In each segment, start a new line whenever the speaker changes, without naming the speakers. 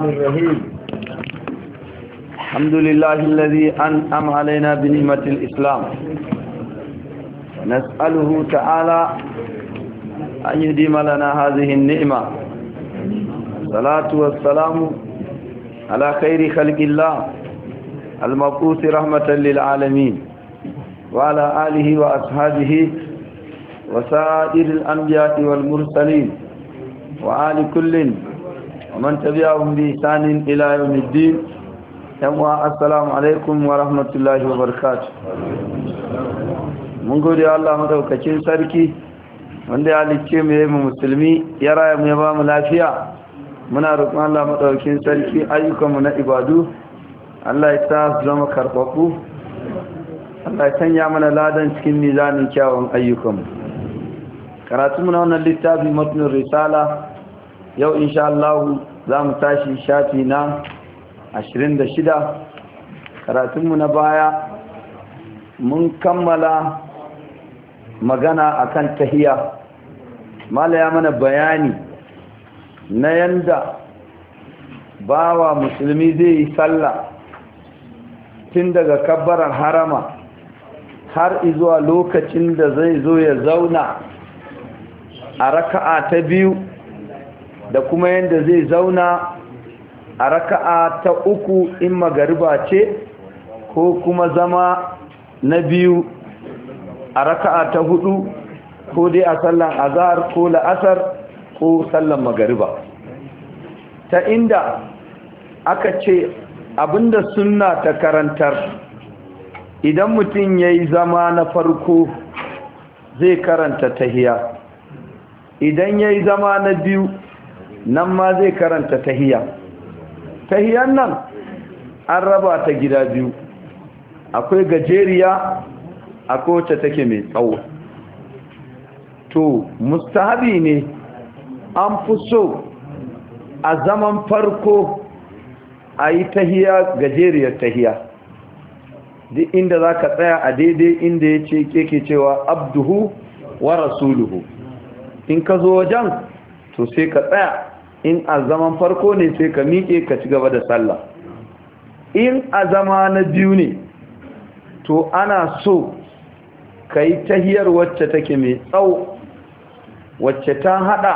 الرحيم. الحمد لله الذي أنعم علينا بنعمة الإسلام، ونسأله تعالى أن يديم لنا هذه النعمة. الصلاة والسلام على خير خلق الله المبعوث رحمة للعالمين، وعلى آله وأصحابه وسائر الأنبياء والمرسلين وآل كل ومن تبعهم بإحسان إلى يوم الدين. السلام عليكم ورحمة الله وبركاته. mun gode Allah madaukakin sarki wanda ya halicce mu yayin musulmi, ya raya mu ya ba mu lafiya. Muna roƙon Allah madaukakin sarki ayyukan mu na ibadu Allah ya sa su zama karɓaɓɓu, Allah ya sanya mana ladan cikin mizanin kyawun ayyukan mu. Karatu mu na wannan littafi matnul risala yau insha Allah za mu tashi shafi na 26. Karatunmu na baya mun kammala magana akan tahiyya. Mala ya mana bayani na yanda bawa musulmi zai yi sallah tun daga kabbarar harama har izuwa lokacin da zai zo ya zauna a raka'a ta biyu, da kuma yanda zai zauna a raka'a ta uku in magariba ce, ko kuma zama na biyu a raka'a ta hudu, ko dai a sallan azhar ko la'asar ko sallan magariba. Ta inda aka ce abinda sunna ta karantar, idan mutum yayi zama na farko zai karanta tahiyya, idan yayi zama na biyu nan ma zai karanta tahiyya. Tahiyyan nan an raba ta gida biyu, akwai gajeriya akwai wacce take mai tsawo. To mustahabi ne, an fi so a zaman farko a yi tahiyya, gajeriyar tahiyya, duk inda za ka tsaya a daidai inda ya ce keke cewa abduhu wa rasuluhu. In ka zo wajen to sai ka tsaya, in a zaman farko ne sai ka miƙe ka ci gaba da sallah. In a zama na biyu ne to ana so ka yi tahiyar wacce take mai tsawo, wacce ta hada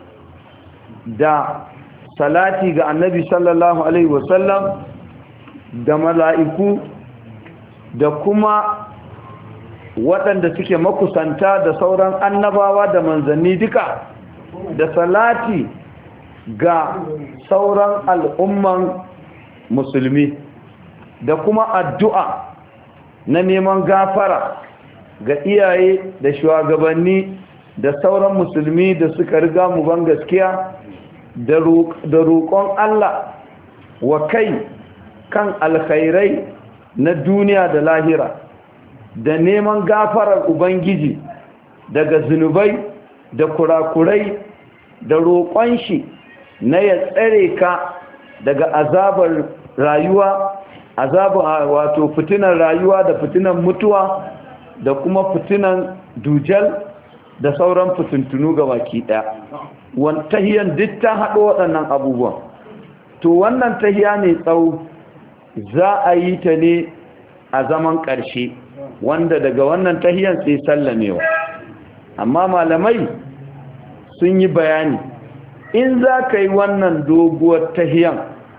da salati ga annabi sallallahu alaihi wasallam, da mala'iku, da kuma waɗanda suke makusanta da sauran annabawa da manzanni duka, da salati ga sauran al'umman musulmi, da kuma addu'a na neman gafara ga iyaye da shugabanni da sauran musulmi da suka riga mu ban gaskiya, da roƙon Allah wa kai kan alkhairai na duniya da lahira, da neman gafarar Ubangiji daga zunubai da kurakurai, da roƙon shi na ya tsare ka daga azabar rayuwa, wato fitinan rayuwa da fitinan mutuwa, da kuma fitinan dujal da sauran fitintunu ga baki ɗaya. Tahiyan duk ta haɗo waɗannan abubuwan. To wannan tahiya ne tsawo, za a yi ta ne a zaman ƙarshe, wanda daga wannan tahiyan sai sallamewa. Amma malamai sun yi bayani, in za ka yi wannan doguwar tahiyan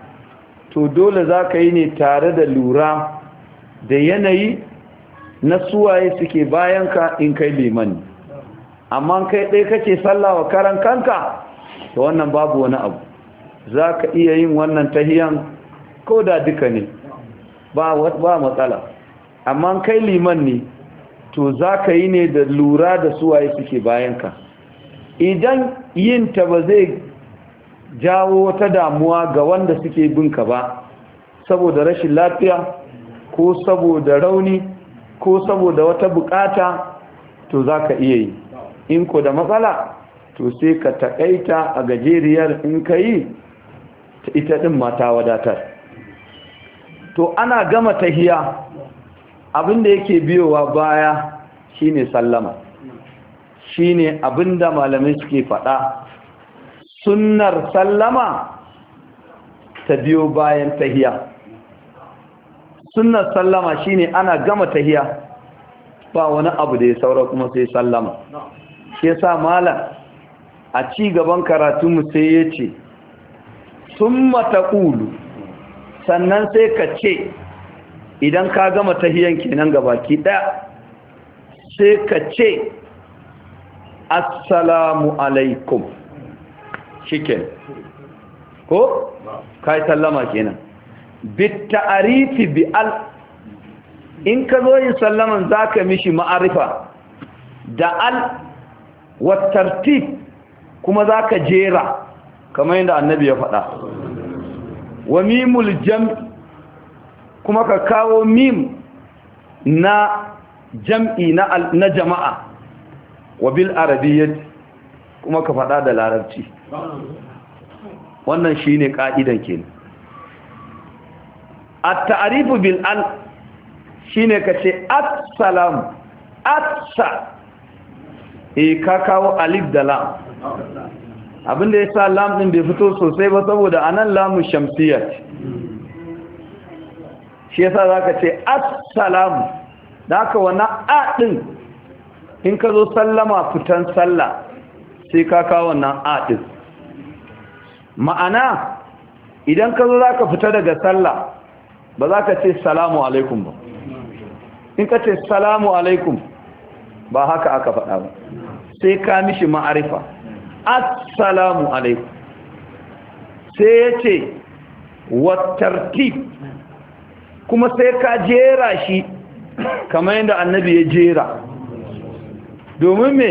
to dole za ka yi ne tare da lura da yanayi na suwaye suke bayanka in kai liman. Amma kai ɗaya kake sallah wa karan kanka to wannan babu wani abu, za ka iya yin wannan tahiyan ko da duka ne, ba matsala. Amma kai liman ne to za ka yi ne da lura da suwaye suke bayanka. Idan yin ta ba zai jawo wata damuwa ga wanda suke binka ba, saboda rashin lafiya ko saboda rauni ko saboda wata bukata, to za ka iya yi. In ko da matsala to sai ka taƙaita a gajeriyar, in ka yi ita ɗin mata wadatar. To ana gama tahiya, abinda yake biyowa baya shine sallama. shine abinda malamai suke faɗa. Sunnar sallama ta biyo bayan tahiya. Sunnar sallama shine ana gama tahiya ba wani abu da ya saura kuma sai sallama. Shi yasa malam a ci gaban karatu mu sai yace summa taqulu, sannan sai ka ce idan ka gama tahiyan kenan gabaki daya sai ka ce assalamu alaikum, shiken ko kai sallama kenan. Bit ta'arifi bi al, in ka zo yin sallaman zaka mishi ma'arifa da al wa tartib, kuma zaka jera kamar yadda annabi ya faɗa. Wa mimul jam, kuma ka kawo mim na jam'i na jama'a. Wa bil arabiyyat, kuma ka faɗa da larabci. Wannan shine ka'idan kenan. At-ta'rifu bil al shine kace assalamu, assa, ka kawo alif da lam. Abinda yasa lam din bai fito sosai ba saboda anan lamu shamsiyya ce. Shi yasa zaka ce assalamu, da haka wannan a din in ka zo sallama fitan sallah sai ka kawo wannan a din. Ma'ana idan ka zo zaka fita daga sallah ba za ka ce salamu alaikum ba. In ka ce salamu alaikum ba haka aka faɗa ba, sai ka mishi ma'arifa assalamu alaikum. Sai ya ce wattartib, kuma sai ka jera shi kamar yadda annabi ya jera. Domin me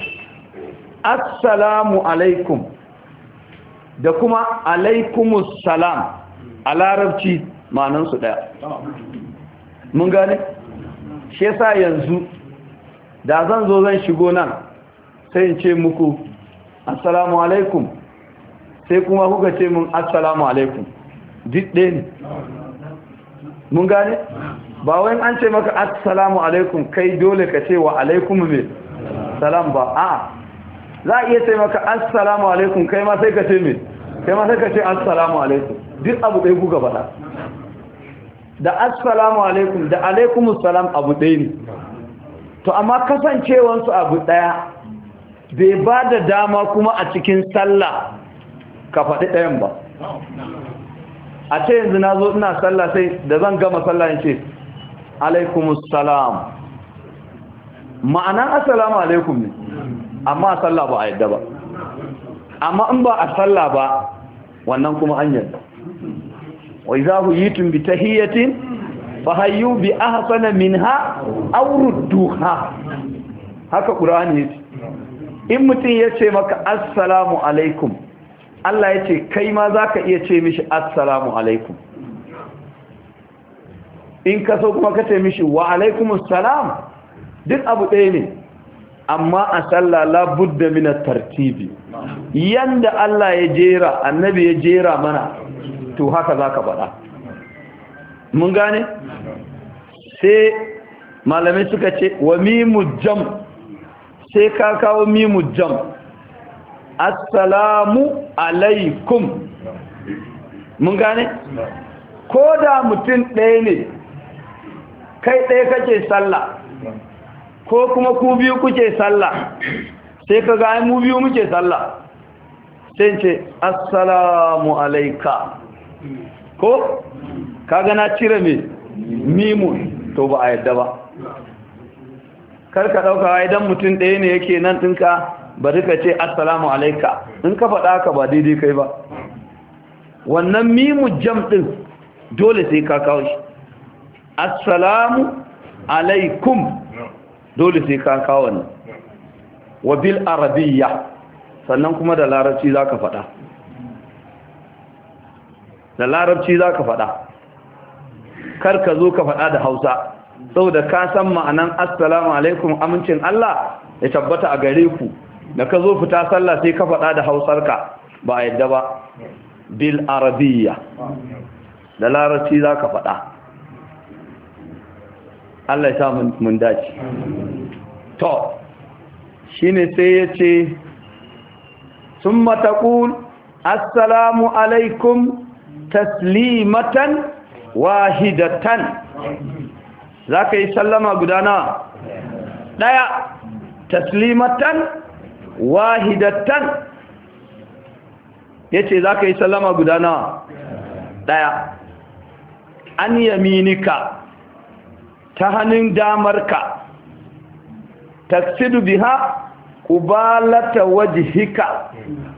assalamu alaikum da kuma alaikumus salam a larabci ma'anansu ɗaya. Mun gane? Shi yasa yanzu da zan zo zan shigo nan sai in ce muku assalamu alaikum, sai kuma kuka ce mun assalamu alaikum, duk ɗaya ne. Mun gane? Ba wai an ce maka assalamu alaikum kai dole ka ce wa alaikum me salam ba. A za a iya ce maka assalamu alaikum kai ma sai ka ce me, kai ma sai ka ce assalamu alaikum, duk abu ɗaya kuka faɗa. Da assalamu alaikum da alaikumus salam abu ɗaya ne. To amma kasancewansu abu ɗaya bai ba da dama kuma a cikin sallah ka faɗi ɗayan ba. A ce yanzu na zo ina sallah sai da zan gama sallah in ce alaikumus salam, ma'anan assalamu alaikum ne, amma a sallah ba a yadda ba. Amma in ba a sallah ba wannan kuma an yadda. Wa idza huyitum bi tahiyatin fahayyu bi ahsana minha aw rudduha, haka qur'ani yace. In mutum yace maka assalamu alaikum, Allah yace kai ma zaka iya ce mishi assalamu alaikum. In ka so kuma ka ce mishi wa alaikumus salam, duk abu ɗaya ne. Amma a sallah la budda min at-tartibi, yanda Allah ya jera, annabi ya jera mana, to haka zaka faɗa. Mun gane? Sai malamai suka ce wa mimu jam, sai ka kawo mimu jam, assalamu alaikum. Mun gane? Ko da mutum ɗaya ne, kai ɗaya kake sallah ko kuma ku biyu kuke sallah, sai ka ga mu biyu muke sallah, sai ce assalamu alaika, ko kaga na cire me mimun, to ba a yadda ba. Karka dauka idan mutum ɗaya ne yake nan ɗinka bari ka ce assalamu alaika, in ka faɗa ka ba daidai kai ba. Wannan mimu jam ɗin dole sai ka kawo shi, assalamu alaikum dole sai ka kawo wannan. Wa bil arabiyya, sannan kuma da larabci za ka faɗa, da larabci za ka faɗa. Kar ka zo ka faɗa da hausa, saboda ka san ma'anan assalamu alaikum, amincin Allah ya tabbata a gare ku. Da ka zo fita sallah sai ka faɗa da hausarka, ba a yadda ba. Bil arabiyya, da larabci za ka faɗa. Allah ya sa mun dace. To shine sai ya ce summa taqul assalamu alaikum taslimatan wahidatan. Za ka yi sallama guda nawa? ɗaya. Taslimatan wahidatan. Ya ce za ka yi sallama guda nawa? ɗaya. An yaminika, ta hannun damarka, taksidu biha ƙubalata wajihika.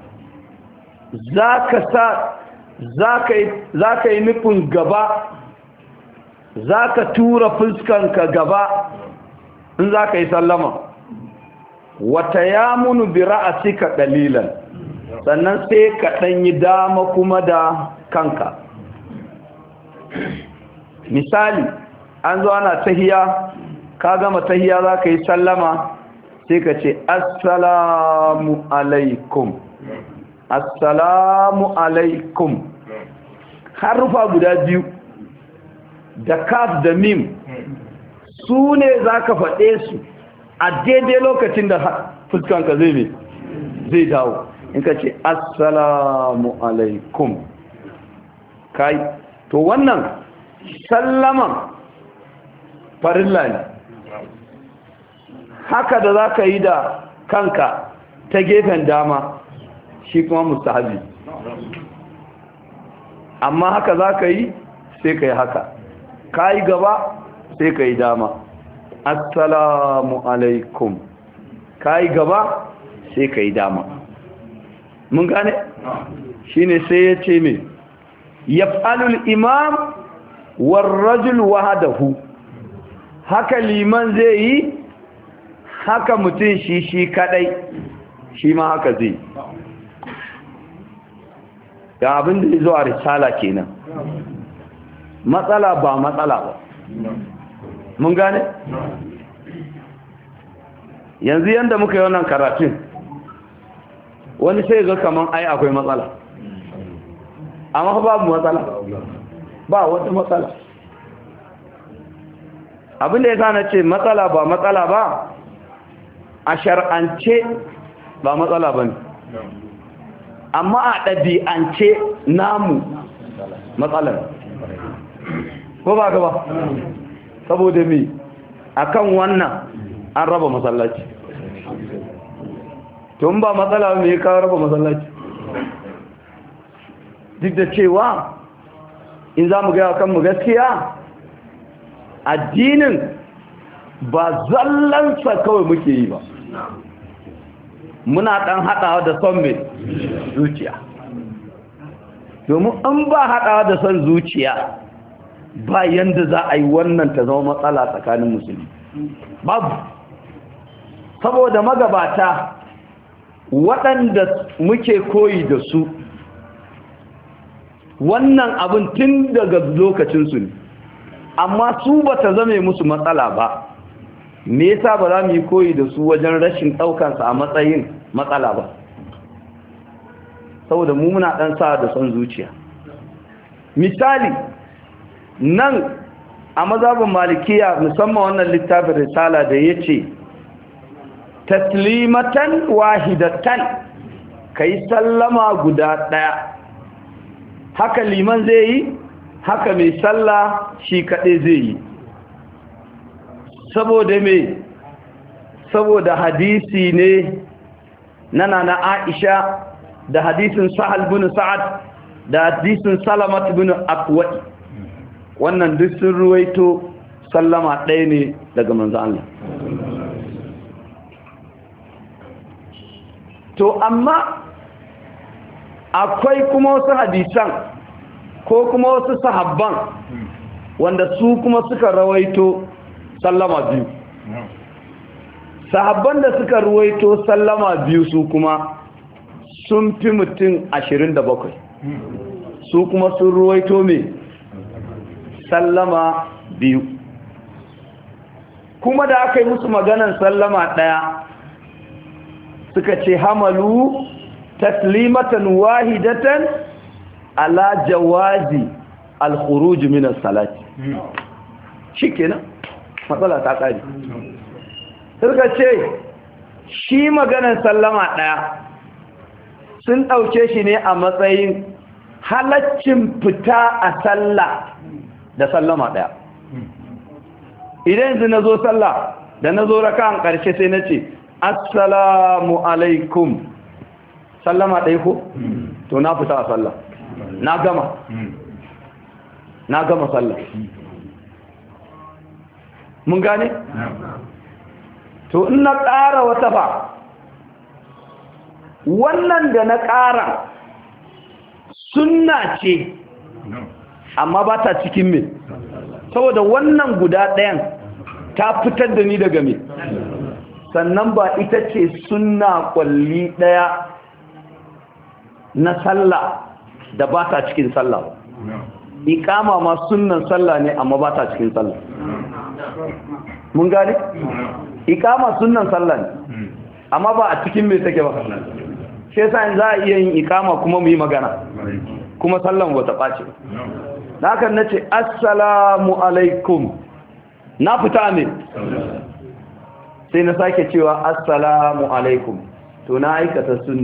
Za ka yi nufin gaba, za ka tura fuskanka gaba in za ka yi sallama. Wata ya munu bi ra'asika dalilan, sannan sai ka ɗanyi dama kuma da kanka. Misali, an zo ana tahiya, ka gama tahiya za ka yi sallama, sai ka ce assalamu alaikum, assalamu alaikum. Harufa guda biyu da kaf da mim su ne za ka faɗe su a daidai lokacin da fuskanka zai dawo. In ka ce assalamu alaikum kai, to wannan sallaman farilla ne. Haka da za ka yi da kanka ta gefen dama shi kuma mustahabi, amma haka za ka yi sai ka yi haka, ka yi gaba sai ka yi dama, assalamu alaikum, ka yi gaba sai ka yi dama. Mun gane? Shi ne sai ya ce mai yaf'alul imam warrajul wahadahu, haka liman zai yi, haka mutum shi kadai shi ma haka zai. Da abin da ya zo a risala kenan, matsala ba matsala ba. Mun gane? Yanzu yanda muka yi wannan karatun, wani sai ga kaman ai akwai matsala, amma babu matsala, ba wata matsala. Abin da ya sa na ce matsala ba matsala ba, a shar'ance ba matsala ba ne, amma a ɗabi'ance namu matsalar. Ko ba ba? Saboda me akan wannan an raba masallaci. Tun ba matsala me ka raba masallaci? Duk da cewa in za mu gaya kanmu gaskiya, addinin ba zallansa kawai muke yi ba, muna ɗan haɗawa da son mai zuciya. Domin in ba haɗawa da son zuciya, ba yanda za a yi wannan ta zama matsala tsakanin musulmi, babu. Saboda magabata waɗanda muke koyi da su, wannan abin tun daga lokacinsu ne, amma su ba ta zame musu matsala ba. Me yasa ba za mu yi koyi da su wajen rashin ɗaukansa a matsayin matsala ba? Saboda mu muna ɗan sa da son zuciya. Misali, nan a mazhabin malikiya, musamman wannan littafin risala da ya ce taslimatan wahidatan, ka yi sallama guda ɗaya, haka liman zai yi, haka mai sallah shi kaɗai zai yi. Saboda me? Saboda hadisi ne na Nana Aisha, da hadisin Sahal bin Sa'ad, da hadisin Salamat bin Aqwa. Wannan duk sun ruwaito sallama ɗaya ne daga manzo Allah. To amma akwai kuma wasu hadisan ko kuma wasu sahabban wanda su kuma suka rawaito sallama biyu. Sahabban da suka ruwaito sallama biyu su kuma sun fi mutum 27. Su kuma sun ruwaito me sallama biyu. Kuma da aka yi musu maganan sallama ɗaya, suka ce hamalu taslimatan wahidatan ala jawazi al-khuruj min as-salati. Shikenan matsala ta kare. Suka ce shi maganar sallama ɗaya sun ɗauke shi ne a matsayin halaccin fita a sallah da sallama ɗaya. Idan yanzu na zo sallah da na zo raka'an ƙarshe sai na ce assalamu alaikum, sallama ɗaya ko? To na fita a sallah, na gama sallah. Mun gane? To in na ƙara wata ba, wannan da na ƙara sunna ce amma ba ta cikin me, saboda wannan guda ɗayan ta fitar da ni daga me, sannan ba ita ce sunna kwalli ɗaya na sallah da ba ta cikin sallah ba. Iqama ma sunnan sallah ne amma ba ta cikin sallah. Mun gane? Iqama sunnan sallah ne amma ba a cikin me take ba. Sai yasa in za a iya yin iqama kuma mu yi magana kuma sallan ba ta ɓaci. Haka nace assalamu alaikum, na fita ne sai na sake cewa assalamu alaikum, to na aikata sunna.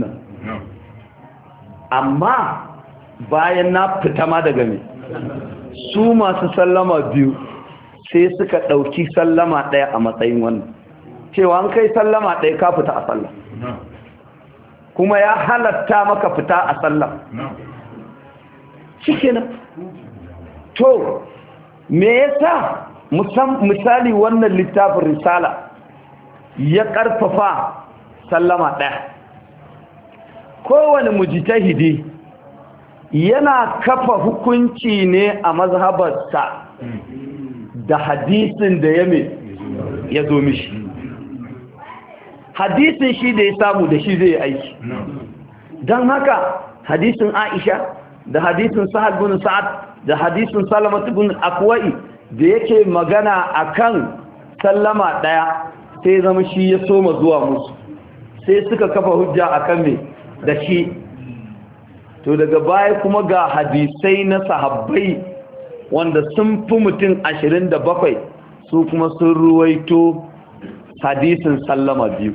Amma bayan na fita ma daga me, su masu sallama biyu sai suka ɗauki sallama ɗaya a matsayin wannan, cewa an kai sallama ɗaya ka fita a sallah, kuma ya halatta maka fita a sallah. Shikenan. To me yasa misali wannan littafin risala ya ƙarfafa sallama ɗaya? Kowane mujtahidi yana kafa hukunci ne a mazhabarsa da hadisin da ya zo mishi. Hadisin shi da ya samu da shi zai aiki. Don haka hadisin Aisha da hadisin Sahal bin Sa'ad da hadisin Salamat bin Akwai da yake magana akan sallama daya sai zama shi ya soma zuwa musu, sai suka kafa hujja akan me da shi. To daga baya kuma ga hadisai na sahabbai wanda sun fi mutum 27 su kuma sun ruwaito hadisin sallama biyu.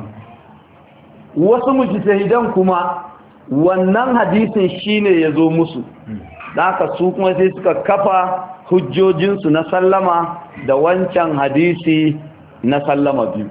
Wasu mujtahidan kuma wannan hadisin shine ya zo musu, da haka su kuma sai suka kafa hujjojinsu na sallama da wancan hadisi na sallama biyu.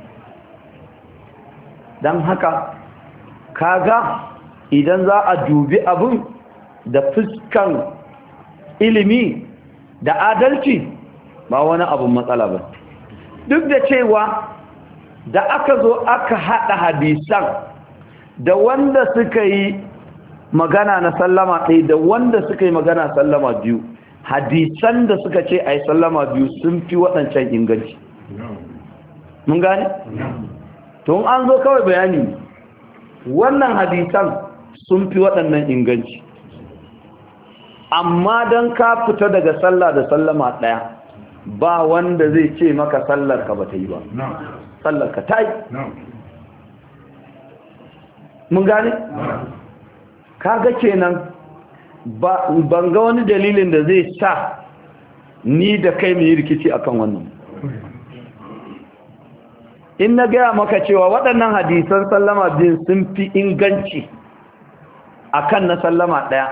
Don haka kaga idan za a dubi abin da fuskan ilimi da adalci ba wani abin matsala ba, duk da cewa da aka zo aka haɗa hadisan da wanda suka yi magana na sallama ɗaya da wanda suka yi magana sallama biyu, hadisan da suka ce a yi sallama biyu sun fi waɗancan inganci. Mun gane? Tun an zo kawai bayani, wannan hadisan sun fi waɗannan inganci, amma don ka fita daga sallah da sallama ɗaya ba wanda zai ce maka sallar ka ba ta yi ba, sallar ka ta yi. Mun gane? Kaga kenan ban ga wani dalilin da zai sa ni da kai mu yi rikici akan wannan. In na gaya maka cewa waɗannan hadisan sallama biyu sun fi inganci akan na sallama ɗaya,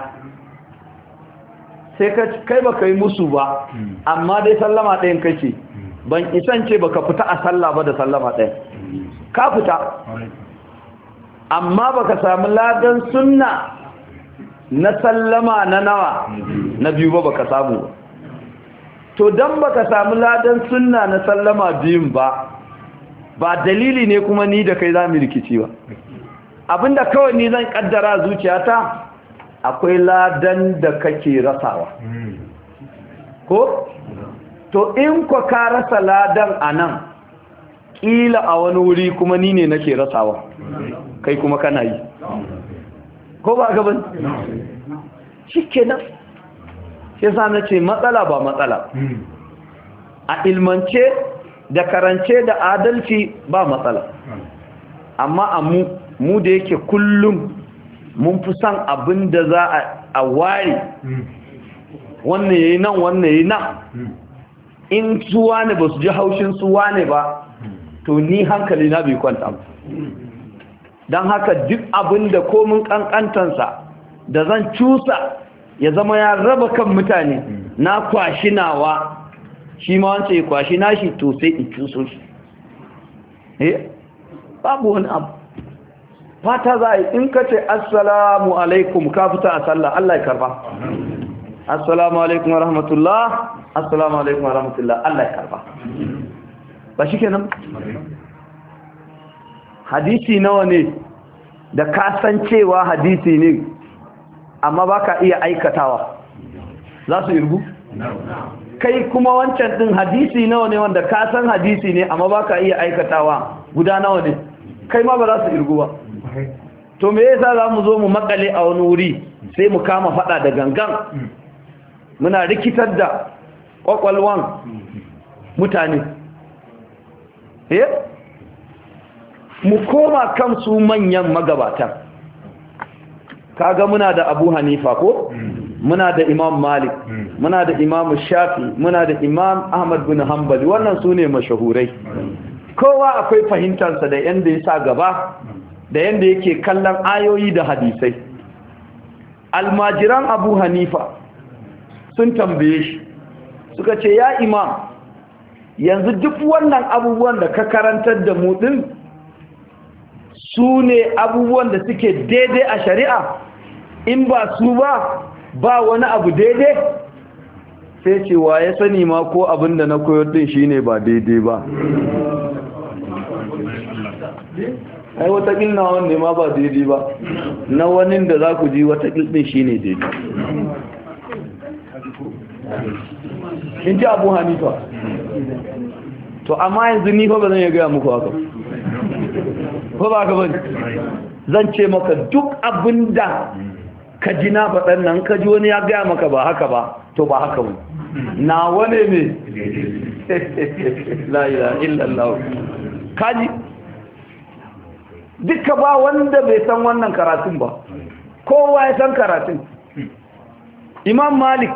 sai kai baka yi musu ba, amma dai sallama ɗayan kake, ban isance baka fita a sallah ba da sallama ɗaya, ka fita amma baka samu ladan sunna na sallama na nawa na biyu ba baka samu ba. To dan baka samu ladan sunna na sallama biyun ba dalili ne kuma ni da kai zamu rikici ba. Abinda kawai ni zan kaddara zuciyata akwai ladan da kake rasawa, ko to in ko ka rasa ladan anan, kila a wani wuri kuma ni ne nake rasawa, kai kuma kana yi, ko ba ka ban? Shikenan sai sa nace matsala ba matsala, a ilmance da karance da adalci ba matsala, amma a mu da yake kullum mun fi son abin da za a ware, wannan yayi nan wannan yayi nan, in suwa ne ba su ji haushin suwa ne ba, to ni hankali na bai kwanta ba. Don haka duk abin da komin kankantansa da zan cusa ya zama ya raba kan mutane na kwashi nawa shi ma wance ya kwashi nashi to sai in cuso shi babu wani abu fata za a yi in ka ce assalamu alaikum ka fita a sallah Allah ya karba assalamu alaikum wa rahmatullah assalamu alaikum wa rahmatullah Allah ya karba ba shi kenan hadisi nawa ne da kasancewa hadisi ne amma ba ka iya aikatawa za su irgu? kai kuma wancan din hadisi nawa ne wanda kasan hadisi ne amma ba ka iya aikatawa guda nawa ne kai ma ba za su irgu ba to me yasa za mu zo mu makale a wani wuri sai mu kama fada da gangan muna rikitar da kwakwalwan mutane mu koma kan su manyan magabatan kaga muna da Abu Hanifa ko muna da Imam Malik muna da Imam Shafi muna da Imam Ahmad bin Hanbali wannan sune mashahurai kowa akwai fahimtarsa da yanda ya sa gaba da yanda yake kallon ayoyi da hadisai almajiran Abu Hanifa sun tambaye shi suka ce ya imam yanzu duk wannan abubuwan da ka karantar da mu din su ne abubuwan da suke daidai a shari'a in ba su ba wani abu daidai sai ce wa ya sani ma ko abin da na koyar din shine ba daidai ba ai watakil na wani ma ba daidai ba na wani da za ku ji watakil din shine daidai in ji Abu Hanifa to amma yanzu ni fa ba zan iya gaya muku haka ko ba ka bane zan ce maka duk abinda ka ji na faɗan nan ka ji wani ya gaya maka ba haka ba to ba haka ba na wane ne la ilaha illallah kaji duka ba wanda bai san wannan karatun ba kowa ya san karatun Imam Malik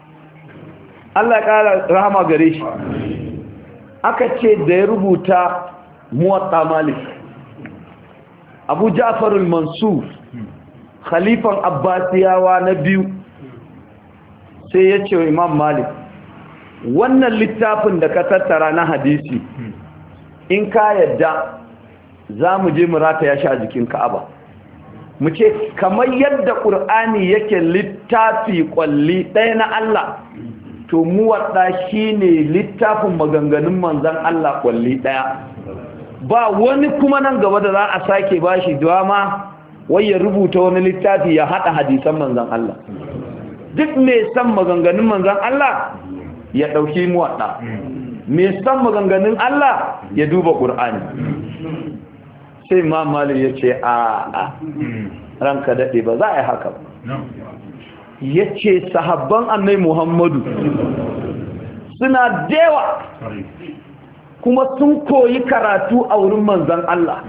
Allah ya kara rahama gare shi aka ce da ya rubuta Muwatta Malik Abu Ja'far al-Mansur khalifan Abbasiyawa na biyu sai ya ce wa Imam Malik wannan littafin da ka tattara na hadisi in ka yadda za mu je mu rataya shi a jikin Ka'aba mu ce kamar yadda Qur'ani yake littafi kwalli ɗaya na Allah to Muwatta shine littafin maganganun manzon Allah kwalli ɗaya ba wani kuma nan gaba da za a sake bashi dama wai ya rubuta wani littafi ya hada hadisan manzon Allah duk mai san maganganun manzon Allah ya dauki Muwatta mai san maganganun Allah ya duba Qur'ani sai Imam Malik ya ce a ranka dade ba za a yi haka ba yace sahabban Annabi Muhammadu suna dewa kuma sun koyi karatu a wurin manzan Allah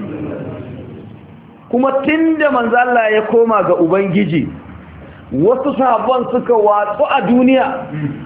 kuma tunda manzan Allah ya koma ga Ubangiji wasu sahabban suka watsu a duniya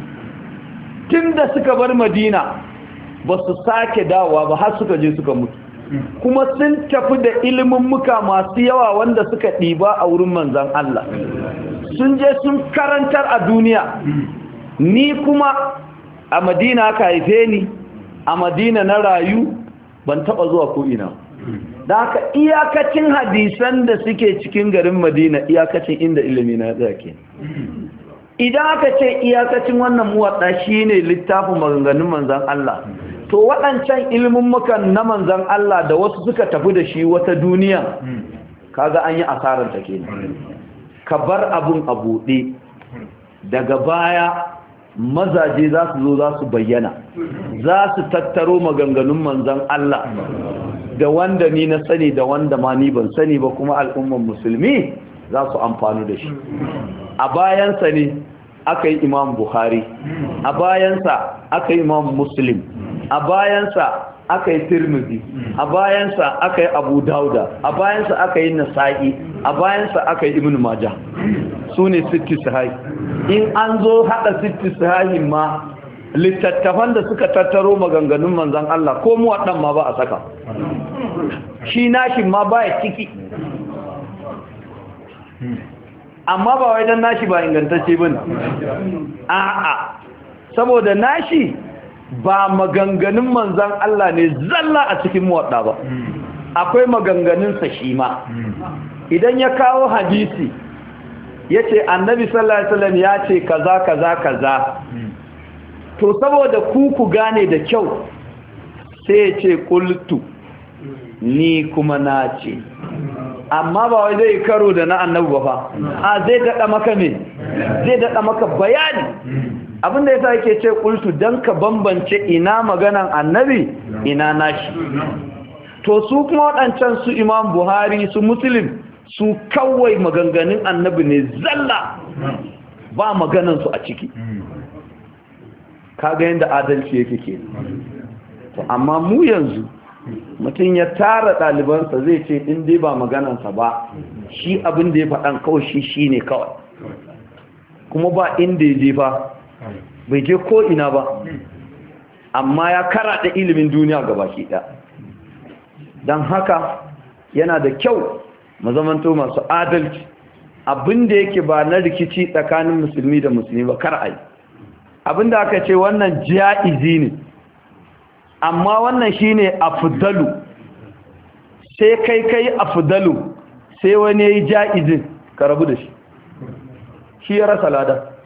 tunda suka bar Madina ba su sake dawowa ba har suka je suka mutu kuma sun tafi da ilimin muka masu yawa wanda suka ɗiba a wurin manzan Allah sun je sun karantar a duniya ni kuma a Madina aka haife ni a Madina na rayu ban taba zuwa ko ina da haka iyakacin hadisan da suke cikin garin Madina iyakacin inda ilimi na zake idan aka ce iyakacin wannan Muwatta shine littafin maganganun manzon Allah to waɗancan ilimin mukan na manzon Allah da wasu suka tafi da shi wata duniya kaga an yi asarar ta kenan ka bar abun a buɗe daga baya mazaje za su zo za su bayyana za su tattaro maganganun manzan Allah da wanda ni na sani da wanda ma ni ban sani ba kuma al'umman musulmi za su amfani da shi a bayansa ne aka yi Imam Bukhari a bayansa aka yi Imam Muslim a bayansa aka yi Tirmidhi a bayansa aka yi Abu Dauda a bayansa aka yi Nasa'i a bayansa aka yi Ibn Majah sune sitti sahih in an zo hada sitti sahih ma littattafan da suka tattaro maganganun manzon Allah ko mu wadan ma ba a saka shi nashin ma baya ciki amma ba wai dan nashi ba ingantacce bane a'a saboda nashi ba maganganun manzon Allah ne zalla a cikin muwadda ba akwai maganganun sa shi ma idan ya kawo hadisi yace annabi sallallahu alaihi wasallam ya ce kaza kaza kaza to saboda ku gane da kyau sai ya ce qultu ni kuma na ce amma ba wai zai karo da na annabi ba fa a zai dada maka me zai dada maka bayani abinda yasa yake ce qultu dan ka bambance ina maganan annabi ina nashi to su kuma wadancan su Imam Buhari su Muslim su kawai maganganun annabi ne zalla ba maganan su a ciki kaga yanda adalci yake ke to amma mu yanzu mutum ya tara ɗalibansa zai ce in dai ba maganansa ba shi abin da ya faɗan kawai shi ne kawai kuma ba inda ya je ba bai je ko ina ba amma ya karaɗa ilimin duniya gaba ki ɗaya don haka yana da kyau mu zamanto masu adalci abin da yake ba na rikici tsakanin musulmi da musulmi ba kar a yi abin da aka ce wannan ja'izi ne amma wannan shine afdalu sai kai afdalu sai wani yayi jaizin ka rabu da shi shi ya rasa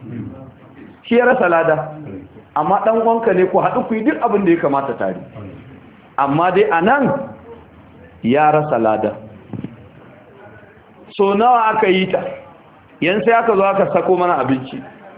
lada amma dan uwanka ne ku haɗu ku yi duk abin da ya kamata tare amma dai anan ya rasa lada so nawa aka yi ta yan sai aka zo aka sako mana abinci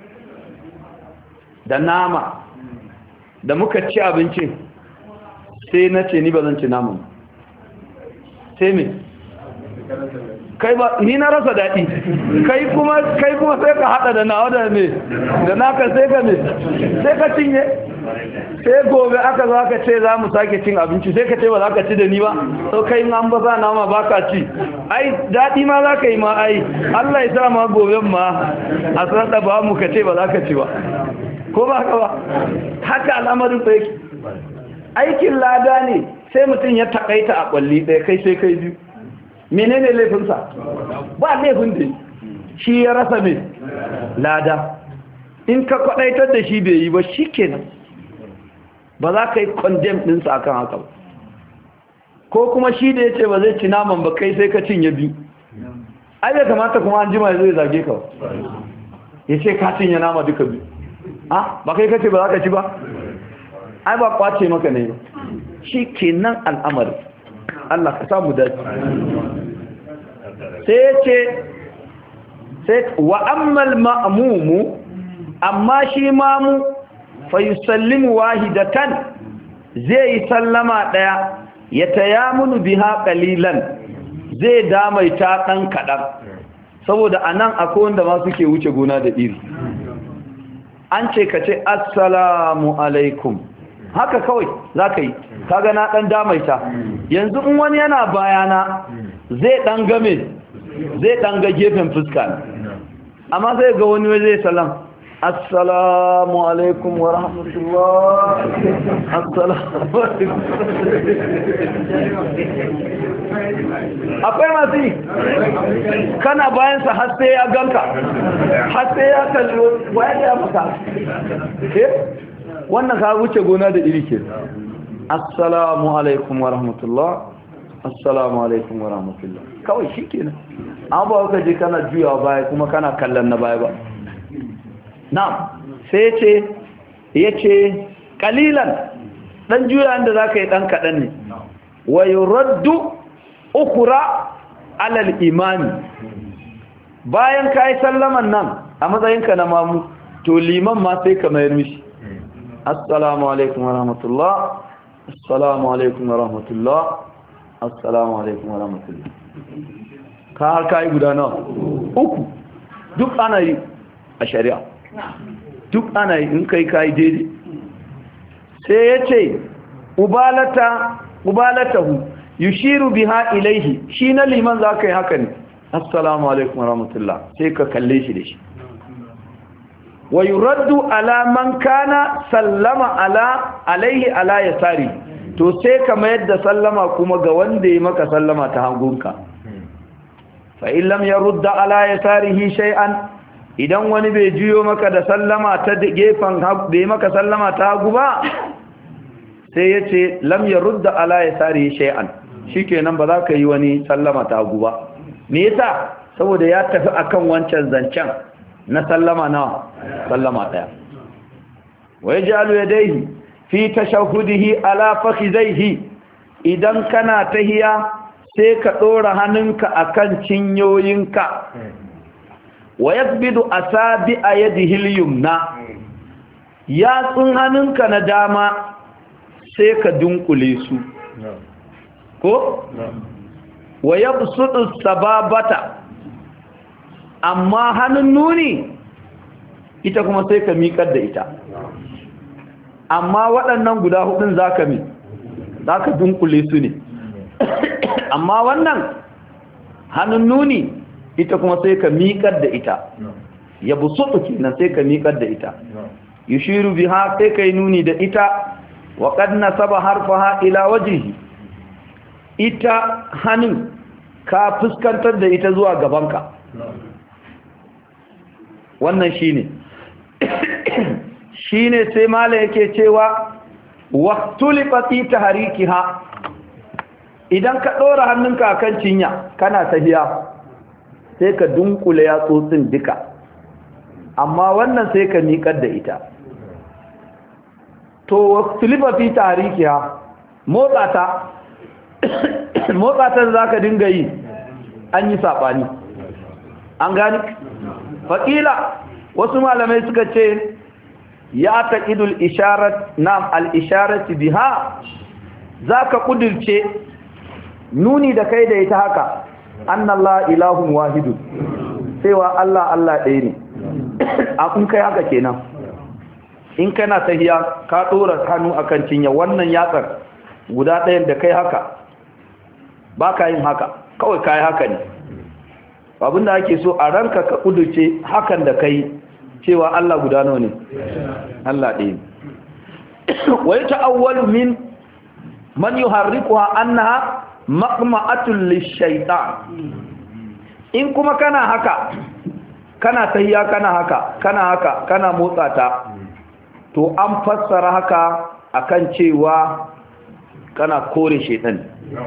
da nama da muka ci abincin sai na ce ni ba zan ci namun sai me kai ba ni na rasa daɗi kai kuma sai ka haɗa da nawa da me da naka sai ka me sai ka cinye sai gobe aka zo aka ce za mu sake cin abinci sai ka ce ba za ka ci da ni ba sau kai an ba sa nama ba ka ci ai daɗi ma za ka yi ma ai Allah ya sa ma goben ma a sanar ba mu ka ce ba za ka ci ba ko ba haka ba haka al'amarin fa yake aikin lada ne sai mutum ya takaita a kwalli ɗaya kai sai kai biyu menene laifinsa ba laifin da shi ya rasa mai lada in ka kwadaitar da shi bai yi ba shi kenan ba za ka yi condemn ɗinsa a kan haka ba ko kuma shi da ya ce ba zai ci naman ba kai sai ka cinye biyu ai ya kamata kuma an jima zai zage ka ya ce ka cinye nama duka biyu ba kai ka ce ba za ka ci ba ai ba kwace maka ne ba shi kenan al'amari Allah ka samu dace sai wa ammal ma'mumu amma shi mamu fa yusallimu wahidatan zai yi sallama daya ya tayamunu biha qalilan zai damaita dan kadan saboda anan akwai wanda ma suke wuce gona da iri an ce ka ce assalamu alaikum haka kawai za ka yi kaga na ɗan damaita yanzu in wani yana bayana zai ɗan game zai ɗan ga gefen fuska amma zai ga wani zai salam assalamu alaikum wa rahmatullah assalamu alaikum akwai masu yi kana bayansa har sai ya ganka har sai ya kalli wayan ya maka wannan ka wuce gona da iri ke assalamu alaikum wa rahmatullah assalamu alaikum wa rahmatullah kawai shi kenan an ba ka je kana juyawa baya kuma kana kallon na baya ba na sai ya ce kalilan dan juyawan da za ka yi dan kaɗan ne wa yuraddu ukura alal imani bayan ka yi sallaman nan a matsayinka na mamu to liman ma sai ka mayar mishi assalamu alaikum wa rahmatullah assalamu alaikum wa rahmatullah assalamu alaikum wa rahmatullah ka har kai guda nawa uku duk ana yi a shari'a duk ana yi in kai daidai sai yace ubalatahu yushiru biha ilaihi shi na liman zaka yi haka ne assalamu alaikum wa rahmatullah sai ka kalle shi da shi wa yuraddu ala man kana sallama alaihi ala yasari to sai ka mayar da sallama kuma ga wanda ya maka sallama ta hangunka fa in lam yarudda ala yasarihi shay'an idan wani bai juyo maka da sallama ta gefen bai maka sallama ta hagu ba sai yace lam yarudda ala yasarihi shay'an shikenan ba za ka yi wani sallama ta hagu ba me yasa saboda ya tafi akan wancan zancen na sallama nawa sallama daya wa yaj'alu yadayhi fi tashahhudihi ala fakhidhihi idan kana tahiya sai ka dora hannunka akan cinyoyinka wa yasbidu asabi'a yadihi al-yumna yatsun hannunka na dama sai ka dunkule su ko wa yabsutu sababata amma hannun nuni ita kuma sai ka miƙar da ita amma waɗannan guda hudun zaka dunkule su ne amma wannan hannun nuni ita kuma sai ka miƙar da ita ya busutu kenan sai ka miƙar da ita yushiru biha sai kai nuni da ita wa qad nasaba harfaha ila wajhihi ita hannun ka fuskantar da ita zuwa gabanka wannan shine sai mala yake cewa waqtulifati tahrikiha idan ka dora hannunka akan cinya kana tahiya sai ka dunkule yatsotsin duka amma wannan sai ka miƙar da ita to waqtulifati tahrikiha motsa ta zaka dinga yi an yi sabani an gani faƙila wasu malamai suka ce ya taqidul isharat nam al isharati biha zaka kudirce nuni da kai da ita haka annallahu ilahun wahidun cewa Allah ɗaya ne a kun kai haka kenan in kana tahiya ka dora hannu akan cinya wannan yatsar guda ɗayan da kai haka baka yin haka kawai kai haka ne abinda ake so a ranka ka kudurce hakan da kai cewa Allah guda nawa ne Allah ɗaya wa yata'awwalu min man yuharrikuha annaha maqma'atul lishaytan in kuma kana haka kana tayya kana haka kana motsa ta to an fassara haka akan cewa kana kore shedan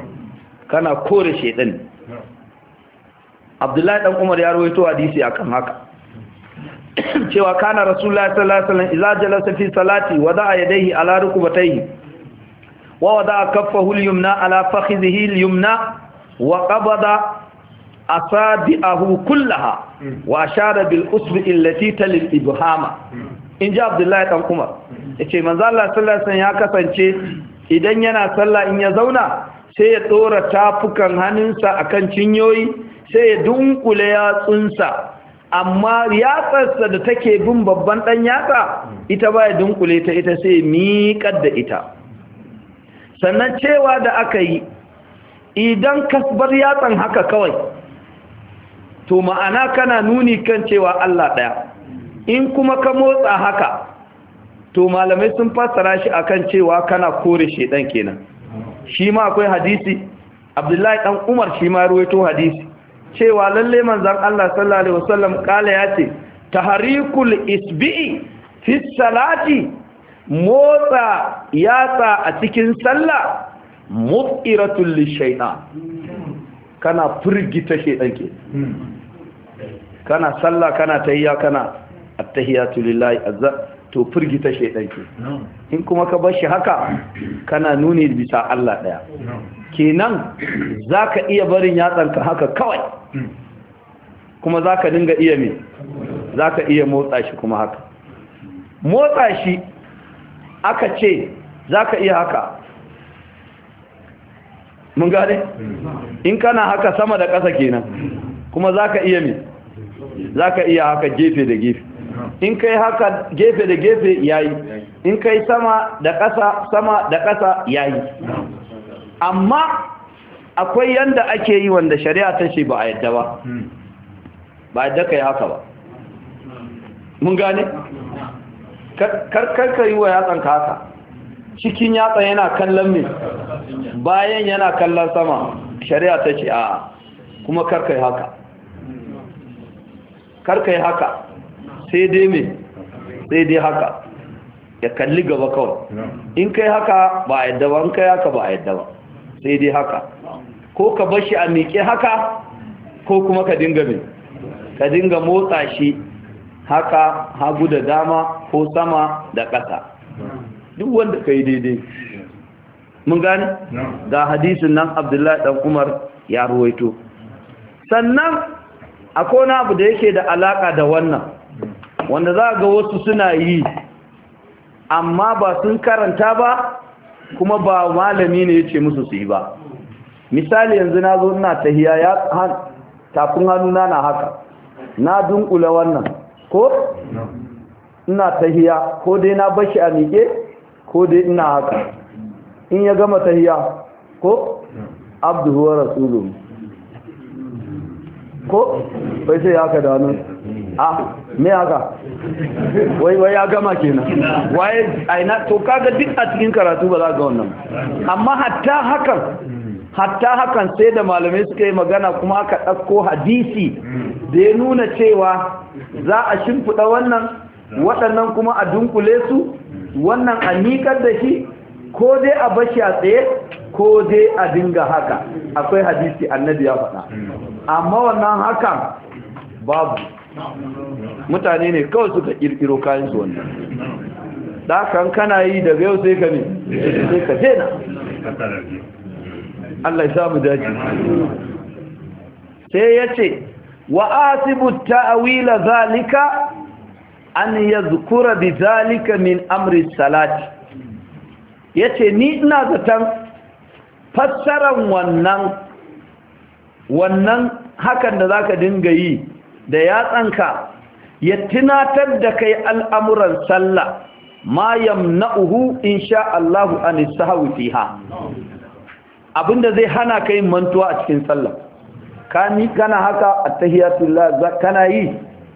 Abdullahi dan Umar ya rawaito hadisi akan haka cewa kana Rasulullahi sallallahu alaihi wasallam idza jalasa fi salati wada'a yadayhi ala rukbatayhi wa wada'a kaffahu al-yumna ala fakhidhihi al-yumna wa qabada asabi'ahu kullaha wa ashara bil usbi allati talil ibhama inji Abdullahi dan Umar yace manzo Allah sallallahu alaihi wasallam ya kasance idan yana sallah in ya zauna sai ya dora tafukan hannunsa akan cinyoyi sai ya dunkule yatsunsa amma yatsarsa da take bin babban dan yatsa ita baya dunkule ta ita sai miƙar da ita sannan cewa da aka yi idan kasbar yatsan haka kawai to ma'ana kana nuni kan cewa Allah ɗaya in kuma ka motsa haka to malamai sun fassara shi akan cewa kana kore shedan kenan shi ma akwai hadisi Abdullahi dan Umar shi ma ruwaito hadisi cewa lalle manzon Allah sallallahu alaihi wasallam kala yace tahrikul isbi'i fi salati motsa yatsa a cikin sallah mutiratul lishaytan kana furgita shedan ke kana sallah kana tahiyya kana attahiyatu lillahi azza to furgita shedan ke in kuma ka bar shi haka kana nuni bisa Allah daya kenan zaka iya barin yatsanka haka kawai kuma zaka dinga iya me zaka iya motsa shi kuma haka motsa shi aka ce zaka iya haka mun gane in kana haka sama da ƙasa kenan kuma zaka iya me zaka iya haka gefe da gefe in kai haka gefe da gefe yayi in kai sama da ƙasa yayi amma akwai yanda ake yi wanda shari'a ta ce ba a yadda ba yadda kai haka ba mun gane kar yi wa yatsan ka haka cikin yatsa yana kallon me bayan yana kallon sama shari'a ta ce a kuma kar kai haka karka yi haka sai dai me sai dai haka ya kalli gaba kawai in kai haka ba a yadda ba in kai haka ba a yadda ba sai dai haka ko ka bashi a miƙe haka ko kuma ka dinga motsa shi haka hagu da dama ko sama da ƙasa duk wanda ka yi daidai mun gani ga hadisin nan Abdullahi dan Umar ya ruwaito sannan akwai wani abu da yake da alaka da wannan wanda za ga wasu suna yi amma ba sun karanta ba kuma ba malami ne yace musu su yi ba misali yanzu na zo ina tahiya ya tafin hannuna na haka na dunkula wannan ko ina tahiya ko dai na bashi a miƙe ko dai ina haka in ya gama tahiya ko abduhu wa rasuluhu ko bai sai haka da wani me haka wai ya gama kenan waye aina to kaga duk a cikin karatu ba za ga wannan amma hatta hakan sai da malamai suka yi magana kuma aka ɗauko hadisi da ya nuna cewa za a shimfiɗa waɗannan kuma a dunkule su wannan a miƙar da shi ko dai a bashi a tsaye ko dai a dinga haka akwai hadisi annabi ya faɗa amma wannan hakan babu mutane ne kawai suka ƙirƙiro kayansu wannan da kan kana yi daga yau sai ka ne sai ka dena Allah ya samu daji sai ya ce wa asibu ta'wila zalika an yadhkura bi zalika min amri salati yace ni ina zaton fassaran wannan hakan da zaka dinga yi da yatsanka ya tunatar da kai al'amuran sallah ma yamna'uhu insha Allah an sahwi fiha abinda zai hana kai mantuwa a cikin sallah kana haka attahiyatullah kana yi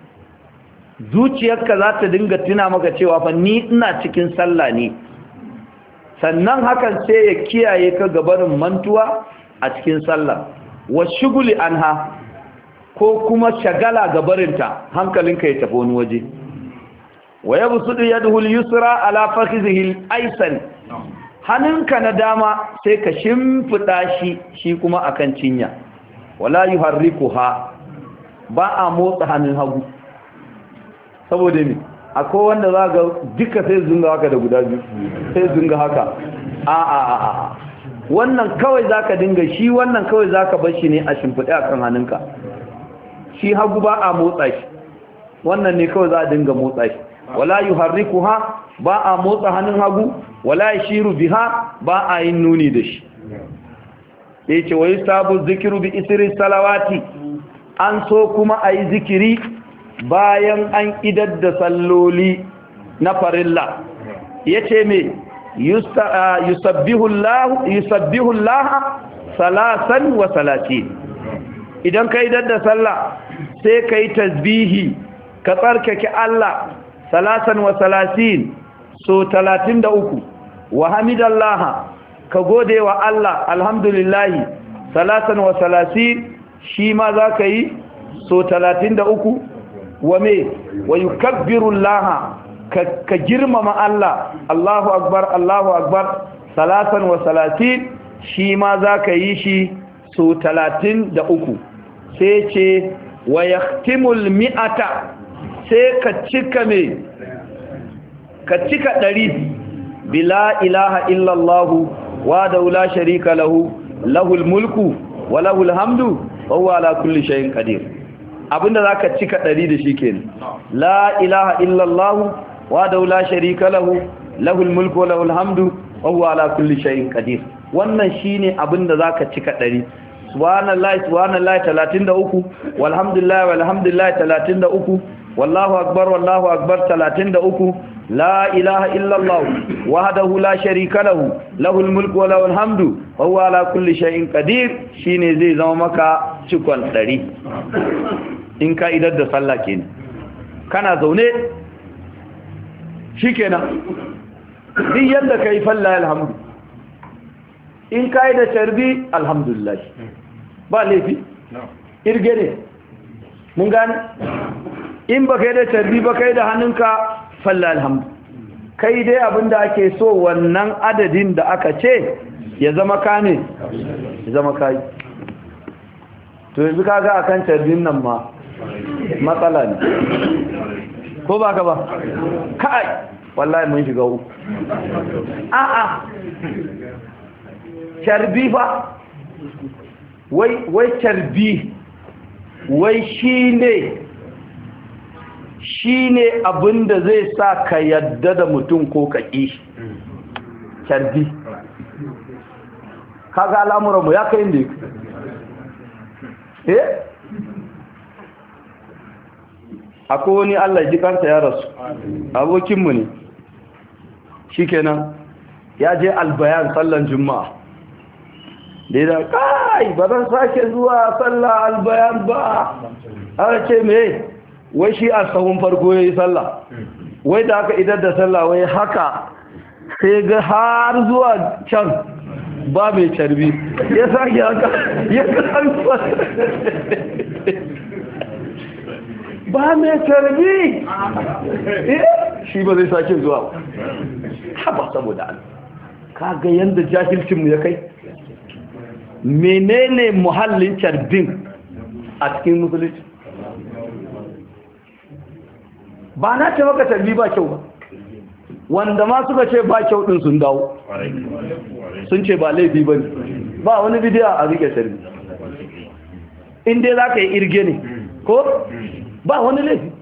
zuciyarka za ta dinga tuna maka cewa fa ni ina cikin sallah ne sannan hakan sai ya kiyaye ka gabarin mantuwa a cikin sallah wa shuguli anha ko kuma shagala gabarinta hankalinka ya tafi wani waje wa yabsudu yadahu al-yusra ala fakhizihi al-aysan hannunka na dama sai ka shimfida shi kuma akan cinya wala yuharrikuha ba a motsa hannun hagu saboda me akwai wanda za ga duka sai zunga haka da guda biyu sai zunga haka a wannan kawai zaka dinga shi wannan kawai zaka bar shi ne a shimfide akan hannunka shi hagu ba a motsa shi wannan ne kawai za a dinga motsa shi wala yuharrikuha ba a motsa hannun hagu wala yashiru biha ba a yin nuni da shi yace wa yusabu zikru bi isri salawati an so kuma ayi zikiri bayan an idar da salloli na farilla yace me yusabbihu Allah salasan wa salatin idan ka idar da sallah sai kai tasbihi ka tsarkake Allah salasan wa salatin so 33 wa hamidallaha ka gode wa Allah alhamdulillah salasan wa salatin shi ma za ka yi so 33 wa me wa yukabbiru Allah ka girmama Allah Allahu akbar salasan wa salatin shi ma za ka yi shi so 33 sai ce wa yahtimul mi'ata sai ka cika me ka cika 100 bila ilaha illallah wa la sharika lahu lahul mulku wa lahul hamdu wa huwa ala kulli shay'in qadir abinda zaka cika 100 da shi kenan la ilaha illallah wa la sharika lahu lahul mulku wa lahul hamdu wa huwa ala kulli shay'in qadir wannan shine abinda zaka cika 100 subhanallahi 33 walhamdulillahi 33 wallahu akbar 33 la ilaha illallah wahdahu la sharika lahu lahul mulku wa lahul hamdu wa huwa ala kulli shay'in qadir shine zai zama maka cikon 100 in ka idar da sallah kenan kana zaune shikenan duk yadda kai falla alhamdu in kai da tarbi alhamdulillah ba laifi irge ne mun gane in ba kai da tarbi ba kai da hannunka falla alhamdu kai dai abinda ake so wannan adadin da aka ce ya zama kame ya zama kai to yanzu kaga akan tarbin nan ma matsala ne ko ba ka ba kai wallahi mun shiga uku a'a tarbi fa wai tarbi wai shine abinda zai sa ka yadda da mutum ko ka ƙi tarbi kaga al'amuranmu ya kai inda akwai wani Allah ji kanta ya rasu abokinmu ne shikenan ya je albayan sallan juma'a da kai ba zan sake zuwa sallah albayan ba aka ce me wai shi a sahun farko ya yi sallah wai da aka idar da sallah wai haka sai ga har zuwa can ba mai carbi ya sake haka ya karfa ba mai carbi shi ba zai sake zuwa ba saboda ka ga yadda jahilcinmu ya kai menene muhallin carbin a cikin musulunci ba na ce maka carbi ba kyau ba wanda ma suka ce ba kyau din sun dawo sun ce ba laifi ba ne ba wani bidiya a rike carbi inda za ka yi irge ne ko ba wani laifi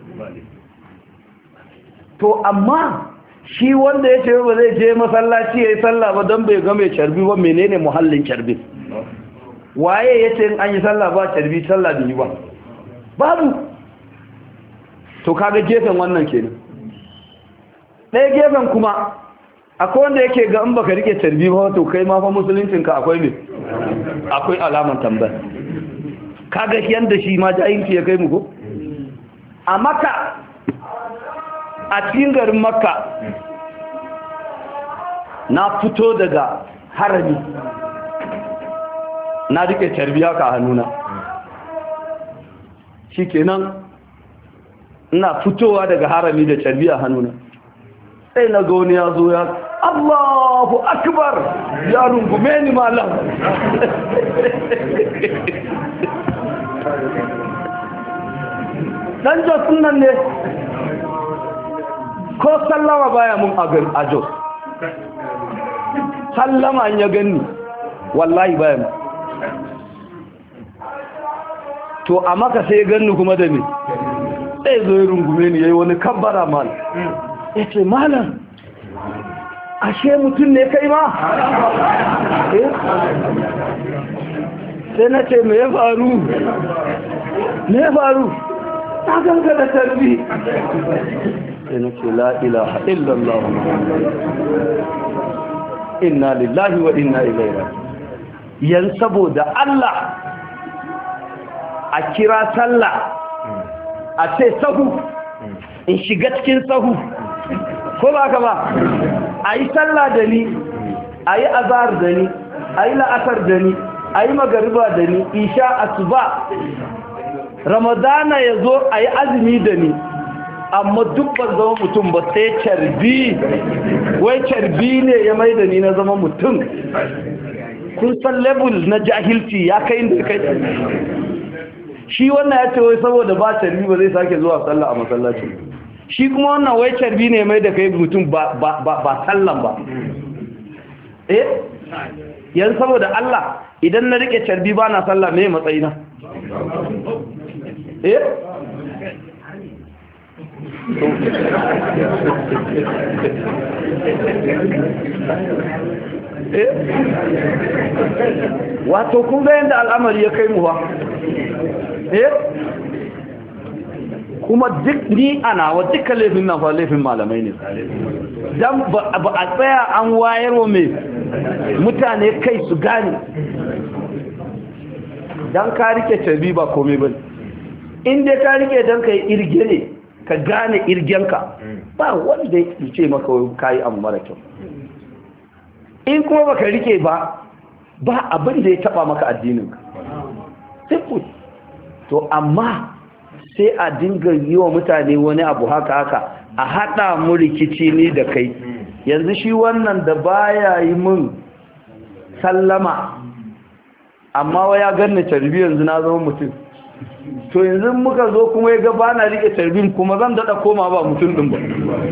to amma shi wanda ya ce ba zai je masallaci ya yi sallah ba don bai game carbi ba menene muhallin carbi waye ya ce an yi sallah ba carbi sallah da yi ba babu to kaga gefen wannan kenan ɗaya gefen kuma akwai wanda yake ga in baka rike carbi ba to kai ma fa musuluncinka akwai ne akwai alaman tambaya kaga yanda shi ma jahilci ya kai mu ko a Makka a cikin garin Makka na fito daga harami na rike carbi haka a hannuna shikenan ina fitowa daga harami da carbi a hannuna sai na ga wani ya zo ya Allahu akbar ya rungume ni malam dan jos nan ne ko sallama baya mun a jos sallama an ya gani wallahi baya mun to a Maka sai ganni kuma da ni sai zo ya rungume ni yayi wani kabbara mal yace malam ashe mutum ne kai ma sai na ce me ya faru ta ganka da tarbi sai na ce la ilaha illallah inna lillahi wa inna ilaihi raji'un yan saboda Allah a kira sallah a ce sahu in shiga cikin sahu ko ba ka ba a yi sallah da ni a yi azhar da ni a yi la'asar da ni a yi magariba da ni isha asuba ramadana ya zo a yi azumi da ni amma duk ban zama mutum ba sai carbi wai carbi ne ya mai da ni na zama mutum kun san level na jahilci ya kai inda kai shi wannan ya ce wai saboda ba carbi ba zai sake zuwa sallah a masallaci shi kuma wannan wai carbi ne mai da kai mutum ba sallan ba yan saboda Allah idan na rike carbi ba na sallah me matsayina wato kun ga yadda al'amari ya kai mu ba kuma duk ni ana wa duka laifin nan fa laifin malamai ne dan ba a tsaya an wayarwa mai mutane kai su gane dan ka rike tarbi ba komai ba in dai ka rike dan kai irge ne ka gane irgenka ba wanda ya ce maka kai abu mara kyau in kuma baka rike ba abin da ya taba maka addininka simple to amma sai a dinga yi wa mutane wani abu haka a haɗa mu rikici ni da kai. Yanzu shi wannan da baya yi mun sallama amma ya ganni tarbi yanzu na zama mutum, to yanzu muka zo kuma ya ga ba na rike tarbin kuma zan daɗa koma ba mutum ɗin ba.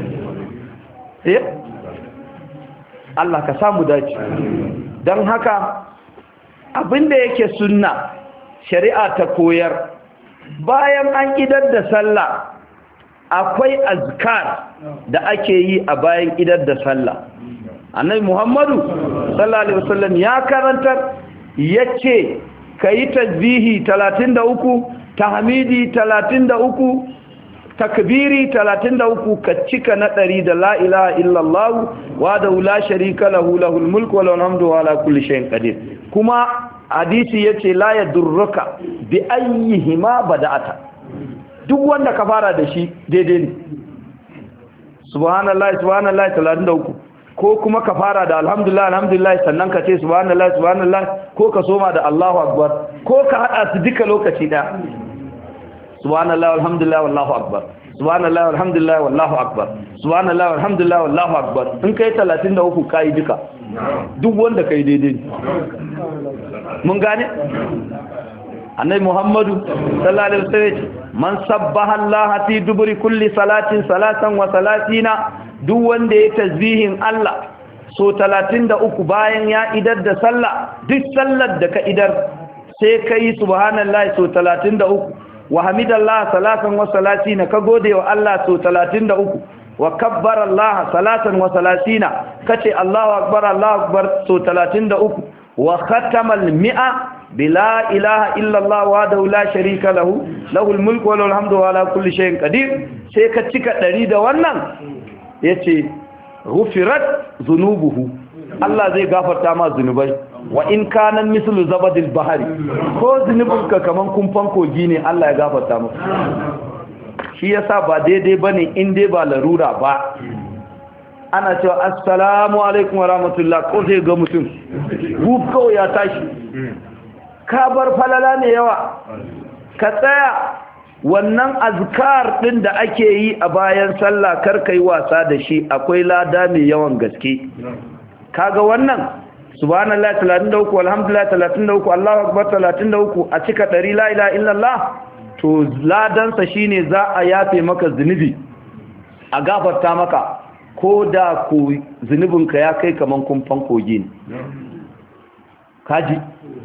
Allah ka samu dace. Don haka abinda yake sunna shari'a ta koyar, bayan an idar da sallah akwai azkar da ake yi a bayan idar da sallah. Annabi Muhammadu sallallahu alaihi wasallam ya karantar, yace kayi tasbihi 33, tahmidi 33, takbiri 33, ka cika na 100 da la ilaha illallah wa da la sharika lahu lahul mulku wa lahul hamdu wa ala kulli shay'in qadir. Kuma hadisi yace la yadurruka bi ayyihima bada'ata, duk wanda ka fara da shi daidai ne. Subhanallahi 33, ko kuma ka fara da alhamdulillah sannan ka ce subhanallah, ko ka soma da Allahu akbar, ko ka hada su duka lokaci daya. Subhanallah walhamdulillah wallahu akbar, subhanallah walhamdulillah wallahu akbar, subhanallah walhamdulillah wallahu akbar. In kai 33 kai duka, duk wanda kai daidai. Mun gane? Annabi Muhammadu sallallahu alaihi wasallam, man sabbaha Allah fi duburi kulli salatin salatan wa salatina, duk wanda ya tasbihin Allah so 33 bayan ya idar da sallah, duk sallar da ka idar sai kai subhanallahi so 33, wa hamidallah salatan wa salatina, ka gode wa Allah so 33, wa kabbara Allah salatan wa salatina, kace Allahu akbar so 33, wa khatamal mi'a bila ilaha illallah wahdahu la sharika lahu lahul mulku wa lahul hamdu wa ala kulli shay'in qadir. Sai ka cika 100 da wannan, yace ghufirat dhunubuhu, Allah zai gafarta ma zunubai, wa in kana mislu zabadil bahari, ko zunubinka kaman kumfan kogi ne Allah ya gafarta maka. Shi yasa ba daidai bane in dai ba larura ba ana cewa assalamu alaikum wa rahmatullah, ko sai ga mutum kawai ya tashi, ka bar falala ne yawa. Ka tsaya, wannan azkar din da ake yi a bayan sallah kar kai wasa da shi, akwai lada mai yawan gaske. Kaga wannan subhanallahi 33, alhamdulillah 33, Allahu akbar 33, a cika 100 la ilaha illallah, to ladansa shine za a yafe maka zunubi, a gafarta maka, ko da ko zunubinka ya kai kaman kumfan kogi ne. Kaji.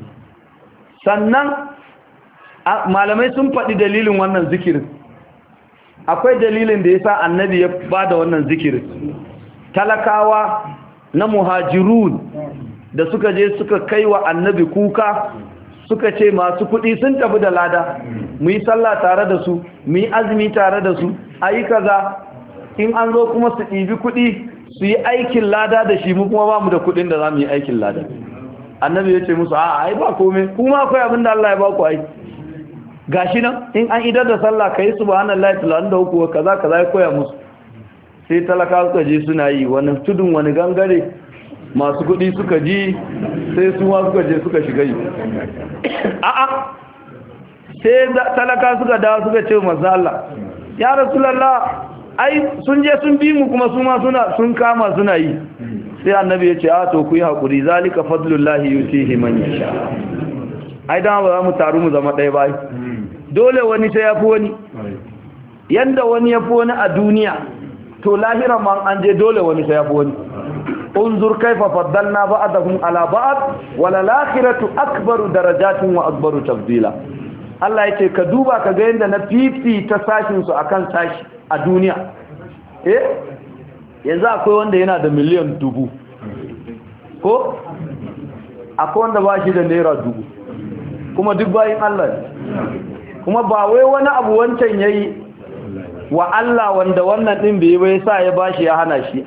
Sannan malamai sun faɗi dalilin wannan zikirin. Akwai dalilin da yasa annabi ya bada wannan zikirin. Talakawa na muhajirun da suka je suka kai wa annabi kuka, suka ce masu kuɗi sun tafi da lada, mu yi sallah tare da su, mu yi azumi tare da su, a yi kaza, in an zo kuma su ɗibi kuɗi su yi aikin lada da shi, mu kuma ba mu da kuɗin da za mu yi aikin lada. Annabi ya ce musu a ai ba komai, kuma akwai abin da Allah ya ba ku ai. Gashi nan in an idar da sallah kai subhanallahi 33 kaza kaza ya koya musu. Sai talaka suka je suna yi, wani tudun wani gangare, masu kuɗi suka ji, sai su ma suka je suka shiga yi. A'a, sai talaka suka dawo suka ce manzo Allah, ya Rasulullah, ai sun je sun bi mu kuma su ma sun kama suna yi. Sai annabi ya ce a to ku yi hakuri, zalika fadlullahi yutihi man yasha. Ai dan ba za mu taru mu zama ɗaya ba, dole wani sai yafi wani. Yanda wani yafi wani a duniya, to lahira man an je dole wani sai yafi wani. unzur kaifa faddalna ba'dahum ala ba'd wal akhiratu akbaru darajatin wa akbaru tafdila. Allah yace ka duba ka ga yanda na fifita sashin su akan sashi a duniya. Yanzu akwai wanda yana da miliyan 1000 ko akwai wanda ba shi da naira 1000, kuma duk bayin Allah ne, kuma ba wai wani abu wancan yayi wa Allah wanda wannan din bai bai sa ya bashi ya hana shi,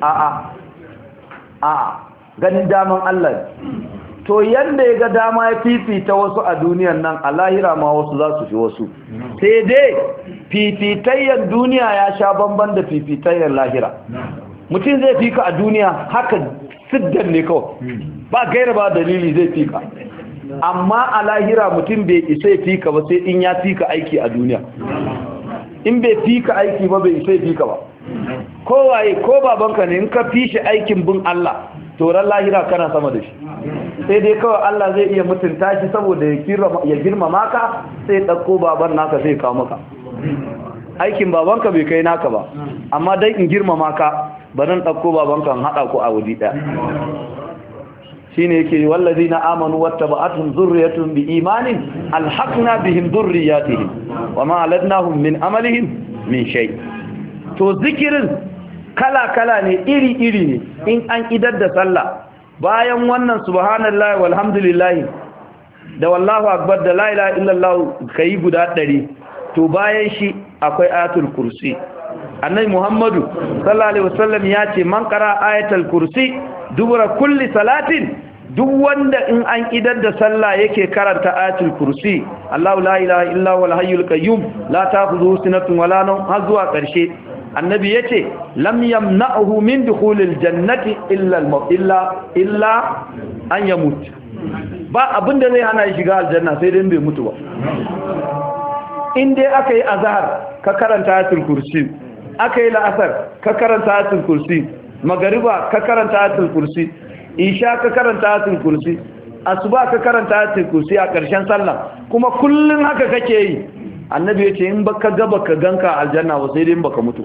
a ganin daman Allah. To yanda ya ga dama ya fifita wasu a duniyan nan, a lahira ma wasu za su fi wasu, sai dai fifitayyar duniya ya sha bamban da fifitayyar lahira. Mutum zai fika a duniya haka siddan ne kawai, ba gaira ba dalili zai fika, amma a lahira mutum bai isa ya fika ba sai in ya fika aiki a duniya. In bai fika aiki ba bai isa ya fika ba. Kowaye ko babanka ne in ka fi shi aikin bin Allah to ran lahira kana sama da shi. Sai dai kawai Allah zai iya mutunta shi saboda ya girmama ka, sai ɗauko baban naka sai kawo maka. Aikin babanka bai kai naka ba, amma dai in girmama ka ba nan ɗauko babanka in haɗa ku a wuri ɗaya. Shi ne yake wallazi na amanu wata ba'atun zurriyatun bi imanin alhaqna bihim zurriyatihim wa ma aladnahum min amalihim min shay. To zikirin kala-kala ne, iri-iri ne. In an idar da sallah bayan wannan subhanallahi walhamdulillahi da wallahu akbar da la ilaha illallah kai guda 100, to bayan shi akwai ayatul kursi. Annabi Muhammadu sallallahu alaihi wasallam ya ce man qara ayatul kursi dubura kulli salatin, duk wanda in an idar da sallah yake karanta ayatul kursi, Allahu la ilaha illa huwal hayyul qayyum la ta'khudhuhu sinatun wala nawm, har zuwa karshe. Annabi yace lam yamna'uhu min dukhulil jannati illa an yamut. Ba abinda zai hana shi shiga aljanna sai dai bai mutu ba. In dai aka yi azhar ka karanta ayatul kursi, aka yi la'asar ka karanta ayatul kursi, magariba ka karanta ayatul kursi, isha ka karanta ayatul kursi, asuba ka karanta ayatul kursi a ƙarshen sallah, kuma kullun haka kake yi. Annabi ya ce in baka gaba ka ganka aljanna ba sai dai in baka mutu.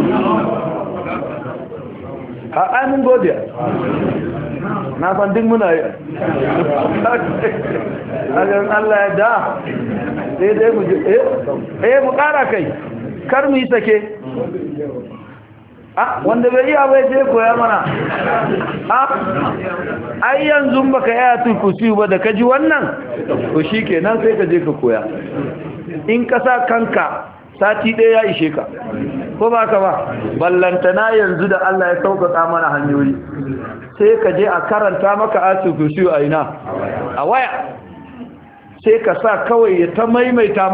A mun gode. Na san duk muna yi. Allah ya da sai dai mu mu ƙara kai, kar mu yi sake. Wanda bai iya bai je koya mana. Ai yanzu baka yi ayatul kursi ba da kaji wannan, to shikenan sai ka je ka koya. In ka sa kanka sati ɗaya ya ishe ka, ko ba ka ba, ballantana yanzu da Allah ya sauƙaƙa mana hanyoyi, sai ka je a karanta maka ayatul kursi a ina, a waya, sai ka sa kawai ya ta maimaita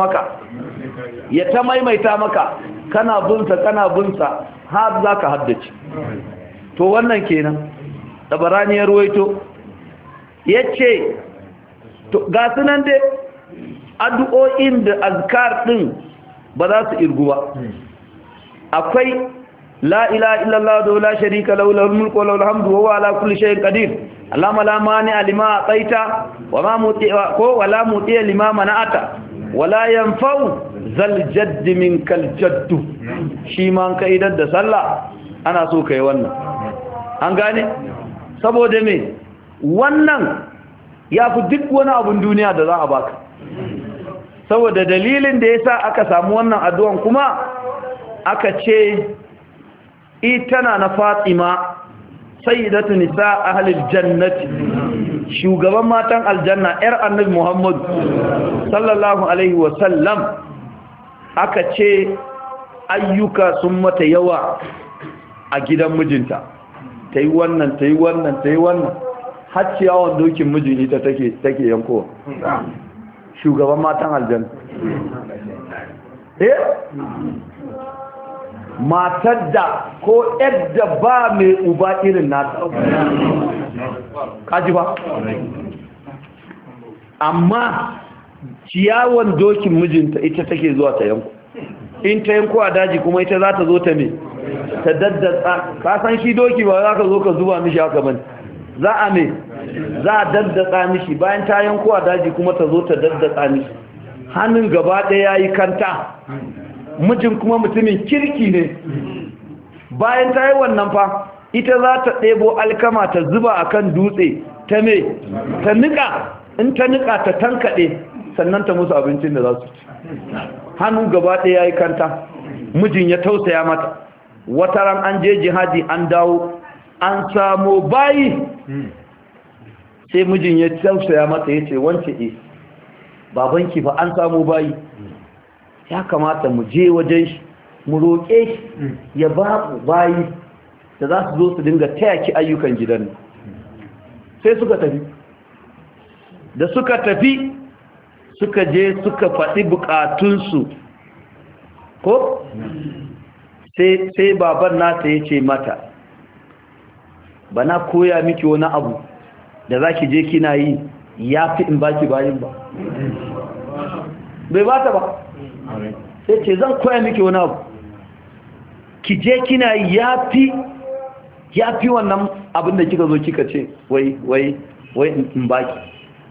maka, kana bunsa har za ka haddace. To wannan kenan Tabarani ya ruwaito ya ce ga sunan dai addu'o'in da azkar din ba za su irgu ba. Akwai la ilaha illallah wa la sharika lahu lahul mulku wa lahul hamdu wa huwa ala kulli shay'in qadir. Allahumma la mani'a lima ataita wa ma muti'a ko wa la muti'a lima mana'ata wa la yanfa'u zal jadd minkal jadd. Shi ma an kaidar da sallah ana so kai wannan. An gane? Saboda me? Wannan yafi duk wani abun duniya da za a baka. Saboda dalilin da yasa aka samu wannan addu'an kuma aka ce itana na Fatima sayyidatu nisa ahlil jannati, shugaban matan aljanna, yar annabi Muhammad sallallahu alaihi wasallam. Aka ce ayyuka sun mata yawa a gidan mijinta, tayi wannan har ciyawan dokin mijin ita take yankowa. Shugaban matan aljanna, matar da ko yadda ba mai uba irin nata, kaji ba, amma ciyawan dokin mijinta ita take zuwa ta yanko. In ta yanko a daji kuma ita za ta zo ta me ta daddatsa. Ka san shi doki ba za ka zo ka zuba mishi haka bane, za a daddatsa mishi. Bayan ta yanko a daji kuma ta zo ta daddatsa mishi, hannun gaba ɗaya yayi kanta. Mijin kuma mutumin kirki ne. Bayan ta yi wannan fa, ita za ta ɗebo alkama ta zuba akan dutse ta me ta nika. In ta nika ta tankaɗe, sannan ta musu abincin da za su ci. Hannun gaba ɗaya yayi kanta. Mijin ya tausaya mata. Wata ran an je jihadi an dawo an samo bayi, sai mijin ya tausaya mata ya ce wance babanki fa an samo bayi, ya kamata mu je wajen shi mu roƙe shi ya ba mu bayi da za su zo su dinga taya ki ayyukan gidan. Sai suka tafi. Da suka tafi suka je suka faɗi bukatunsu ko sai baban nata ya ce mata, bana koya miki wani abu da za ki je kina yi ya fi in baki bayin ba bai bata ba sai ce zan koya miki wani abu ki je kina ya fi wannan abin da kika zo kika ce wai in baki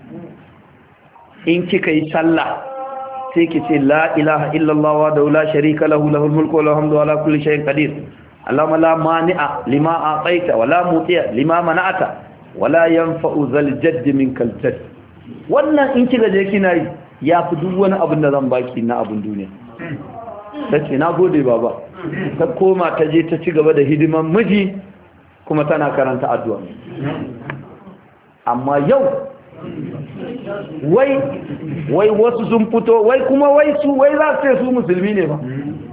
in kika yi sallah sai ki ce la ilaha illallah wa da la sharika lahu lahul mulku wa lahul hamdu wa ala kulli shay'in qadir allahumma la mani'a lima a'taita wa la muti'a lima mana'ata wa la yanfa'u zal jadd minkal jadd wannan in kika je kina yi ya fi duk wani abin da zan baki na abin duniya tace na gode baba ta koma ta je ta ci gaba da hidiman miji kuma tana karanta addu'a amma yau wai wasu sun fito wai kuma wai za su ce su musulmi ne ba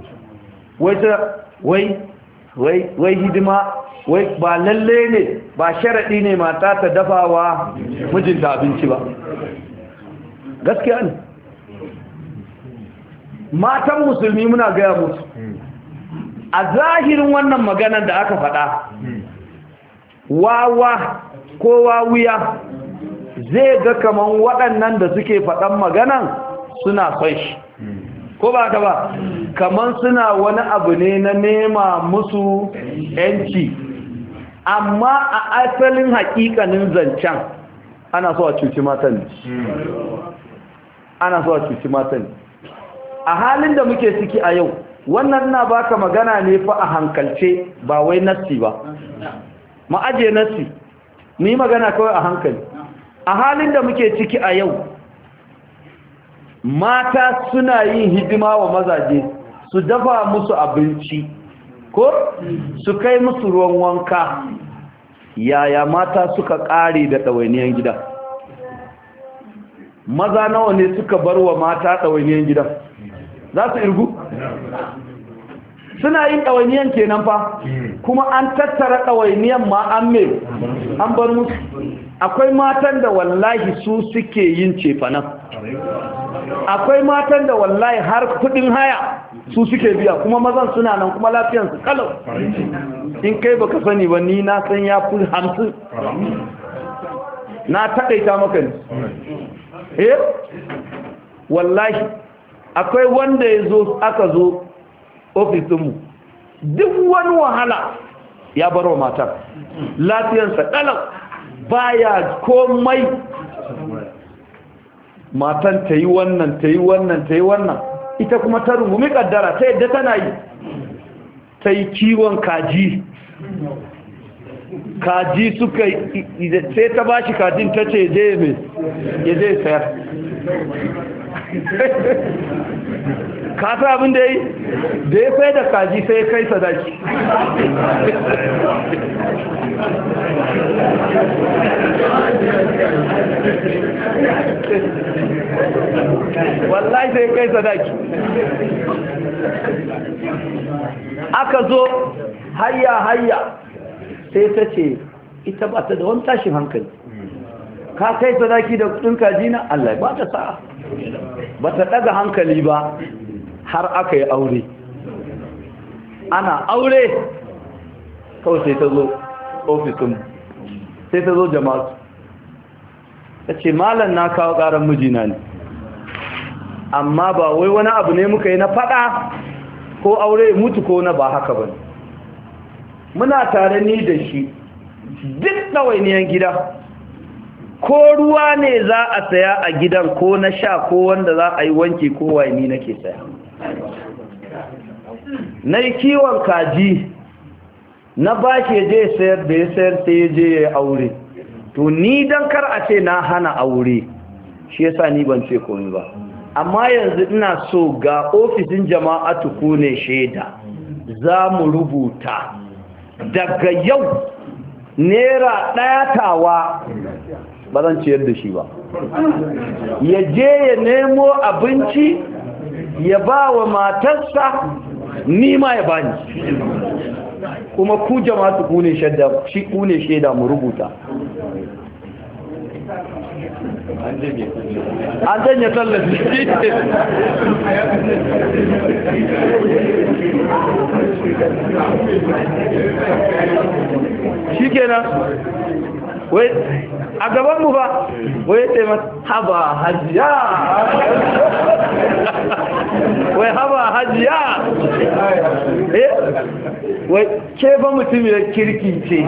wai hidima wai ba lalle ne ba sharaɗi ne mata ta dafawa mijinta abinci ba gaskiya ne matan musulmi muna gaya musu a zahirin wannan maganar da aka faɗa wawa ko wawuya zai ga kaman waɗannan da suke faɗan maganan suna son shi ko ba ta ba kaman suna wani abu ne na nema musu yanci amma a asalin haƙiƙanin zancen ana so a cuci matan a halin da muke ciki a yau wannan na baka magana ne fa a hankalce ba wai nassi ba ma'aje nassi ni magana kawai a hankali a halin da muke ciki a yau mata suna yin hidima wa mazaje su dafa musu abinci ko su kai musu ruwan wanka yaya mata suka ƙare da ɗawainiyan gida maza nawa ne suka bar wa mata ɗawainiyan gida za su irgu suna yin ɗawainiyan kenan fa kuma an tattara ɗawainiyan ma an bar musu akwai matan da wallahi su suke yin cefanan akwai matan da wallahi har kudin haya su suke biya kuma mazan suna nan kuma lafiyansu kalau in kai baka sani ba ni na san ya fi 50 na taƙaita maka ne wallahi akwai wanda aka zo ofisinmu duk wani wahala ya bar wa matar lafiyansa kalau baya komai matan ta yi wannan ita kuma ta rungumi kaddara ta yadda tana yi ta yi kiwon kaji suka sai ta bashi kajin ta ce ya je sayar kasa abin da ya sai da kaji sai kai sadaki wallahi sai kai sadaki aka zo hayya sai ta ce ita ba ta da wani tashin hankali ka kai sadaki da kudin kaji na Allah ba ta sa'a ba ta daga hankali ba har aka yi aure ana aure kawai sai ta zo ofisin sai ta zo jama'a ta ce malam na kawo ƙarar mijina ne amma ba wai wani abu ne muka yi na fada ko aure mutu ko na ba haka ba muna tare ni da shi duk ɗawainiyan gida ko ruwa ne za a saya a gidan ko na sha ko wanda za a yi wanki ko waini nake saya na yi kiwon kaji na ba shi je sayar da ya sayar sai ya je ya aure to ni don kar a ce na hana aure shi yasa ni ban ce komai ba amma yanzu ina so ga ofishin jama'atu ku ne shaida za mu rubuta daga yau naira ɗaya tawa ba zan ciyar da shi ba ya je ya nemo abinci ya ba wa matarsa ni ma ya bani kuma ku jama'atu ku ne shaida mu rubuta an janye tallafi shi kenan wai a gaban mu ba wai sai mata haba hajiya wai haba hajiya wai ke ba mutum ya kirki ce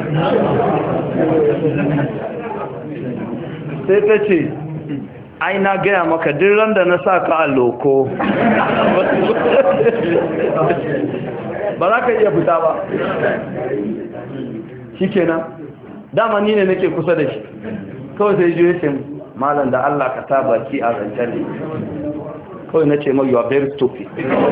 sai ta ce ai na gaya maka duk randa na sa ka a loko ba za ka iya fita ba shi kenan dama ni ne nake kusa da shi kawai sai juye ce malam da Allah ka sa baki a zancen ne kawai na ce mai you are very stupid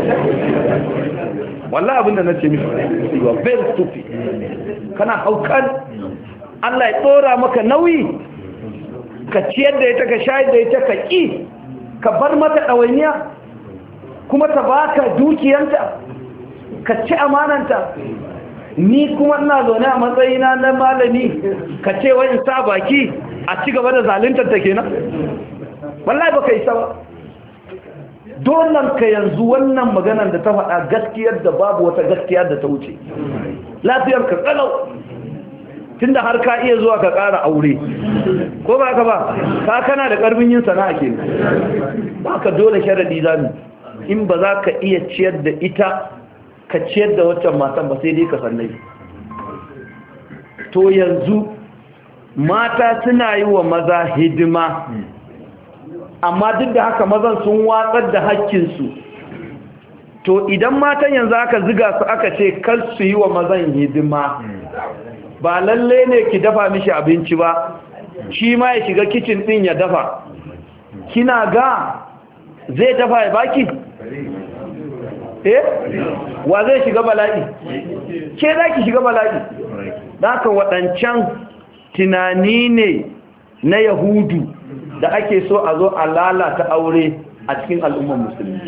wallahi abinda na ce mishi you are very stupid kana haukan Allah ya tsora maka nauyi ka ciyar da ita ka shayar da ita ka ƙi ka bar mata ɗawainiya kuma ta baka dukiyanta ka ci amananta ni kuma ina zaune a matsayina na malami ka ce wani sa baki a ci gaba da zaluntar ta kenan wallahi baka isa ba dolan ka yanzu wannan maganar da ta faɗa gaskiyar da babu wata gaskiya da ta wuce lafiyar ka kalau tunda har ka iya zuwa ka ƙara aure ko ba ka ba ka kana da ƙarfin yin sana'a ke ba ka dole sharadi zamu in ba za ka iya ciyar da ita ka ciyar da waccan matan ba sai dai ka sannai to yanzu mata suna yi wa maza hidima amma duk da haka mazan sun watsar da haƙƙinsu to idan matan yanzu aka ziga su aka ce kar su yi wa mazan hidima ba lalle ne ki dafa mishi abinci ba shi ma ya shiga kicin din ya dafa kina ga zai dafa ya baki wa zai shiga bala'i ke za ki shiga bala'i haka waɗancan tunani ne na yahudu da ake so a zo a lalata aure a cikin al'ummar musulmi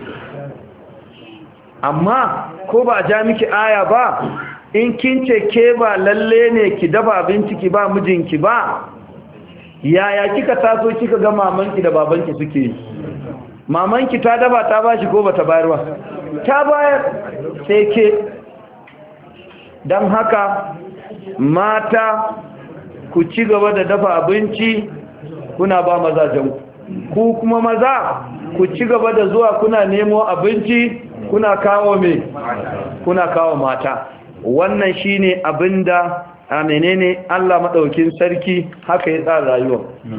amma ko ba ja miki aya ba in kin ce ke ba lalle ne ki dafa abinci ki ba mijinki ba yaya kika taso kika ga mamanki da babanki suke yi mamanki ta dafa ta bashi ko bata bayar ba ta bayar sai ke dan haka mata ku ci gaba da dafa abinci kuna ba mazajen ku kuma maza ku ci gaba da zuwa kuna nemo abinci kuna kawo kuna kawo mata wannan shine abinda a menene Allah madaukin sarki haka ya tsara rayuwa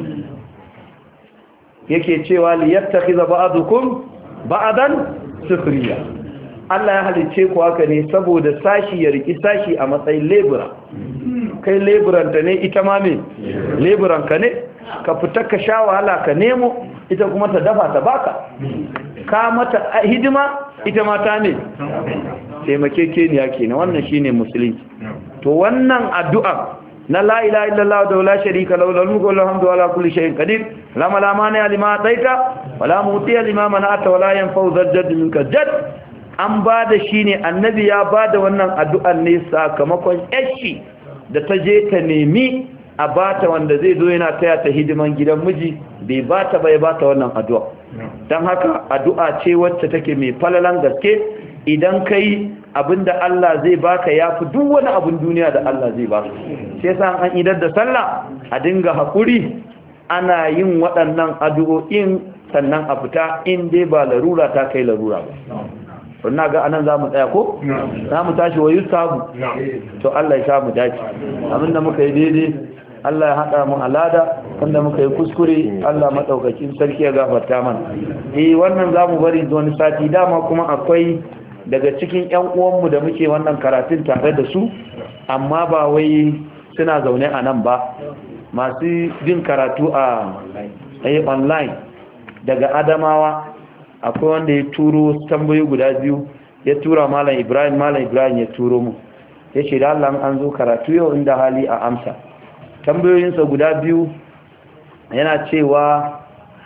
yake cewa li yattakhiza ba'dukum ba'dan sufriya Allah ya halice ku haka ne saboda sashi ya riki sashi a matsayin lebura kai leburan ta ne ita ma me leburan ka ne ka fita ka sha wahala ka nemo ita kuma ta dafa ta baka ka mata hidima ita ma ta ne taimakekeniya kenan wannan shine musulunci to wannan addu'a na la ilaha illallah wa la sharika lahu lahul mulku wa lahul hamdu wa ala kulli shay'in qadir la mani lima taita wa la mutiya lima mana'ata wa la yanfa'u zadd minka jadd an bada shine annabi ya bada wannan addu'ar ne sakamakon yashi da ta je ta nemi a bata wanda zai zo yana taya ta hidiman gidan miji bai bata bai bata wannan addu'a dan haka addu'a ce wacce take mai falalan gaske idan kai abinda Allah zai baka yafi duk wani abin duniya da Allah zai baka sai yasa an idar da sallah a dinga hakuri ana yin waɗannan addu'o'in sannan a fita in dai ba larura ta kai larura ba wannan ga anan zamu tsaya ko zamu tashi wa yusabu to Allah ya sa mu dace abinda muka yi daidai Allah ya hada mu alada wanda muka yi kuskure Allah madaukakin sarki ya gafarta mana wannan zamu bari wani sati dama kuma akwai daga cikin ƴan uwanmu da muke wannan karatun tare da su amma ba wai suna zaune a nan ba masu jin karatu a online daga Adamawa akwai wanda ya turo tambayoyi guda biyu ya tura malam Ibrahim ya turo mu ya ce da Allah an zo karatu yau inda hali a amsa tambayoyinsa guda biyu yana cewa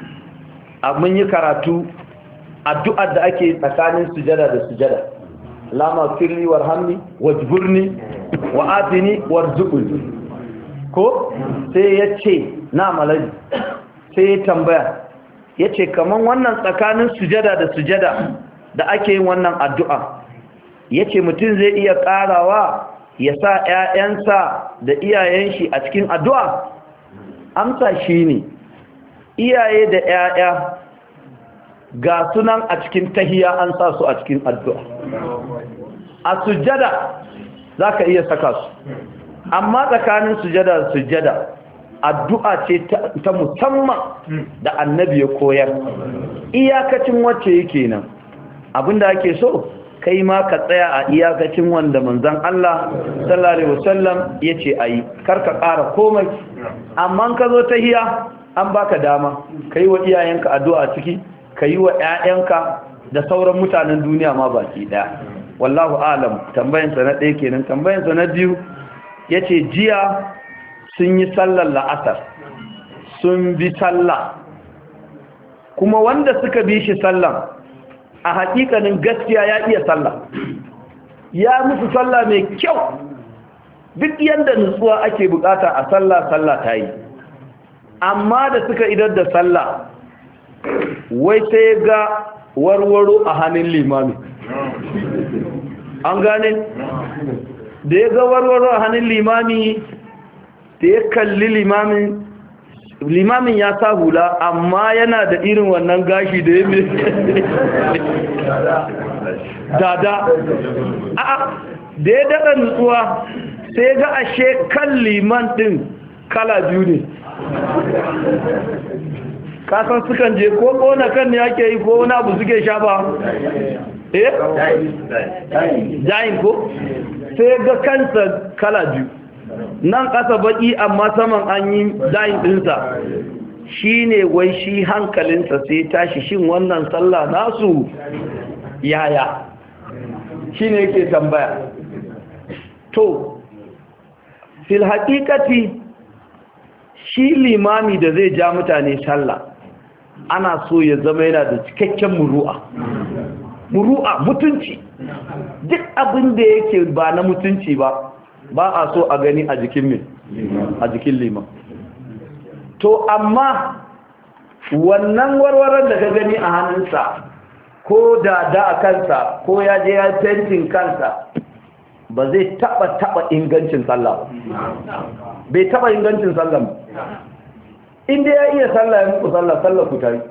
mun yi karatu addu'ar da ake tsakanin sujada da sujada lama firli warhamni wajburni wa atini warzuqni ko sai yace na malaji sai ya tambaya yace kaman wannan tsakanin sujada da sujada da ake yin wannan addu'a yace mutum zai iya karawa ya sa ‘ya'yansa da iyayen shi a cikin addu'a? Amsa shi ne, iyaye da ‘ya'ya ga sunan a cikin tahiya an sa su a cikin addu'a. A sujjada za ka iya saka su, amma tsakanin sujjada da sujjada addu'a ce ta musamman da annabi ya koyar. Iyakacin wacce yake nan, abinda ake so, kai ma ka tsaya a iyakacin wanda manzon Allah sallallahu alaihi wasallam yace ayi, karka ƙara komai. Amma ka zo tahiya an baka dama kai wa iyayenka addu'a ciki, kai wa ƴaƴanka da sauran mutanen duniya ma baki daya. Wallahu a'lam. Tambayan sa na ɗaya kenan. Tambayan sa na biyu yace jiya sun yi sallar la'asar, sun bi sallah, kuma wanda suka bi shi sallan a hakikanin gaskiya ya iya sallah, ya musu sallah mai kyau, duk yanda nutsuwa ake bukata a sallah ta yi. Amma da suka idar da sallah, wai sai ga warwaro a hannun limami. An gane? Da ya ga warwaro a hannun limami, da ya kalli limamin ya sa hula, amma yana da irin wannan gashi da ya mai dada. Da ya daɗa nutsuwa sai ga ashe kan liman ɗin kala biyu ne. Kasan sukan je ko ƙona kan ne ake yi ko wani abu suke sha ba? Jayin ko? Sai ga kansa kala biyu, nan ƙasa baƙi amma saman an yi dayin ɗinsa. Shi ne wai shi hankalinsa sai tashi, shin wannan sallah nasu yaya? Shi ne yake tambaya. To, fil haƙiƙati shi limami da zai ja mutane sallah ana so ya zama yana da cikakken muru'a, mutunci. Duk abin da yake ba na mutunci ba a so a gani a jikin liman. To amma wannan warwaran da ka gani a hannunsa, ko da a kansa, ko ya je ya fentin kansa, ba zai taba ingancin sallah ba. Bai taba ingancin sallah ba. Inda ya iya sallah ya muku sallah ku tari.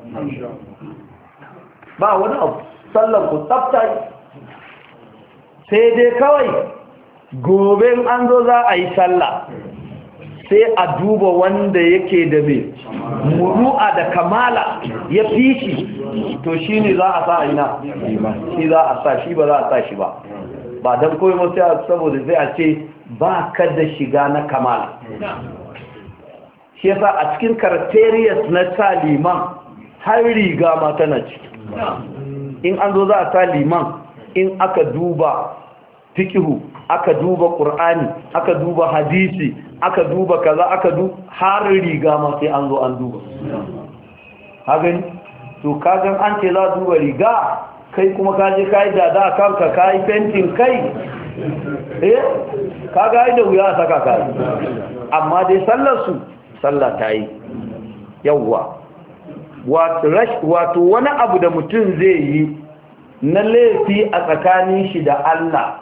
Ba wani abu, sallah ku tsafta. Sai dai kawai gobe an zo za a yi sallah, sai a duba wanda yake da mai muru'a da kamala ya fi shi, to shi ne za a sa a ina, shi za a sa, shi ba za a sa shi ba. Ba don koyi masu yawa, saboda zai a ce ba ka da shiga na kamala. Shi yasa a cikin criterias na sa liman har riga ma tana ciki. In an zo za a sa liman, in aka duba fikihu, aka duba qur'ani, aka duba hadisi, aka duba kaza, har riga ma sai an zo an duba. Hagan to kagan an ce za duba riga, kai kuma kaje kai dada kanka kai fentin kai, kaga ai da wuya saka kai. Amma dai sallah ta yi. Yawwa, wato wani abu da mutum zai yi na laifi a tsakanin shi da Allah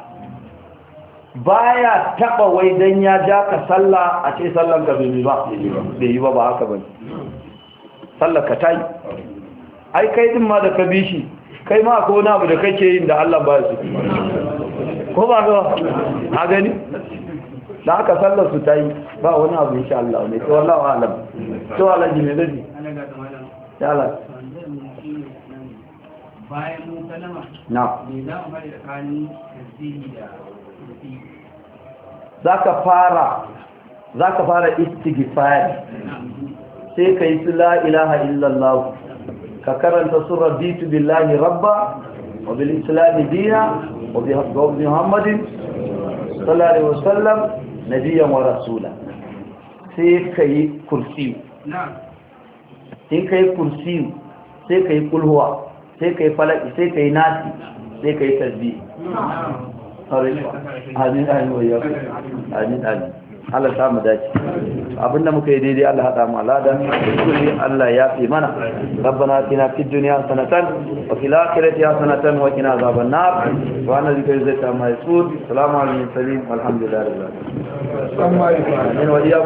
baya taba wai dan ya ja ka sallah a ce sallan ka bai yi ba haka bane. Sallar ka tayi. Ai kai din ma da ka bi shi, kai ma ko wani abu da kake yin da Allah ba su, ko ba ga a gani da haka sallar su tayi, ba wani abu insha Allah ne. To wallahi alam. To Allah ji me dadi ya Allah bayan mun kalama na me za mu bari tsakanin tasbihi da rufi. zaka fara istighfar, sai kai la ilaha illallah, ka karanta surar raditu billahi rabba wa bil islam dina wa bi muhammadin sallallahu alaihi wasallam nabiyyan wa rasula. sai kai kursi, in kai kursi sai kai kulhuwa, sai kai falaki, sai kai nasi, sai kai tasbih. Amin amin wa ya amin amin. Allah ta mu dace abinda muka yi daidai Allah hada mu alada kulli Allah ya fi mana rabbana atina fid dunya hasanatan wa fil akhirati hasanatan wa qina azaban nar wa ana zikra zata ma yasud assalamu alaikum walhamdulillahi rabbil alamin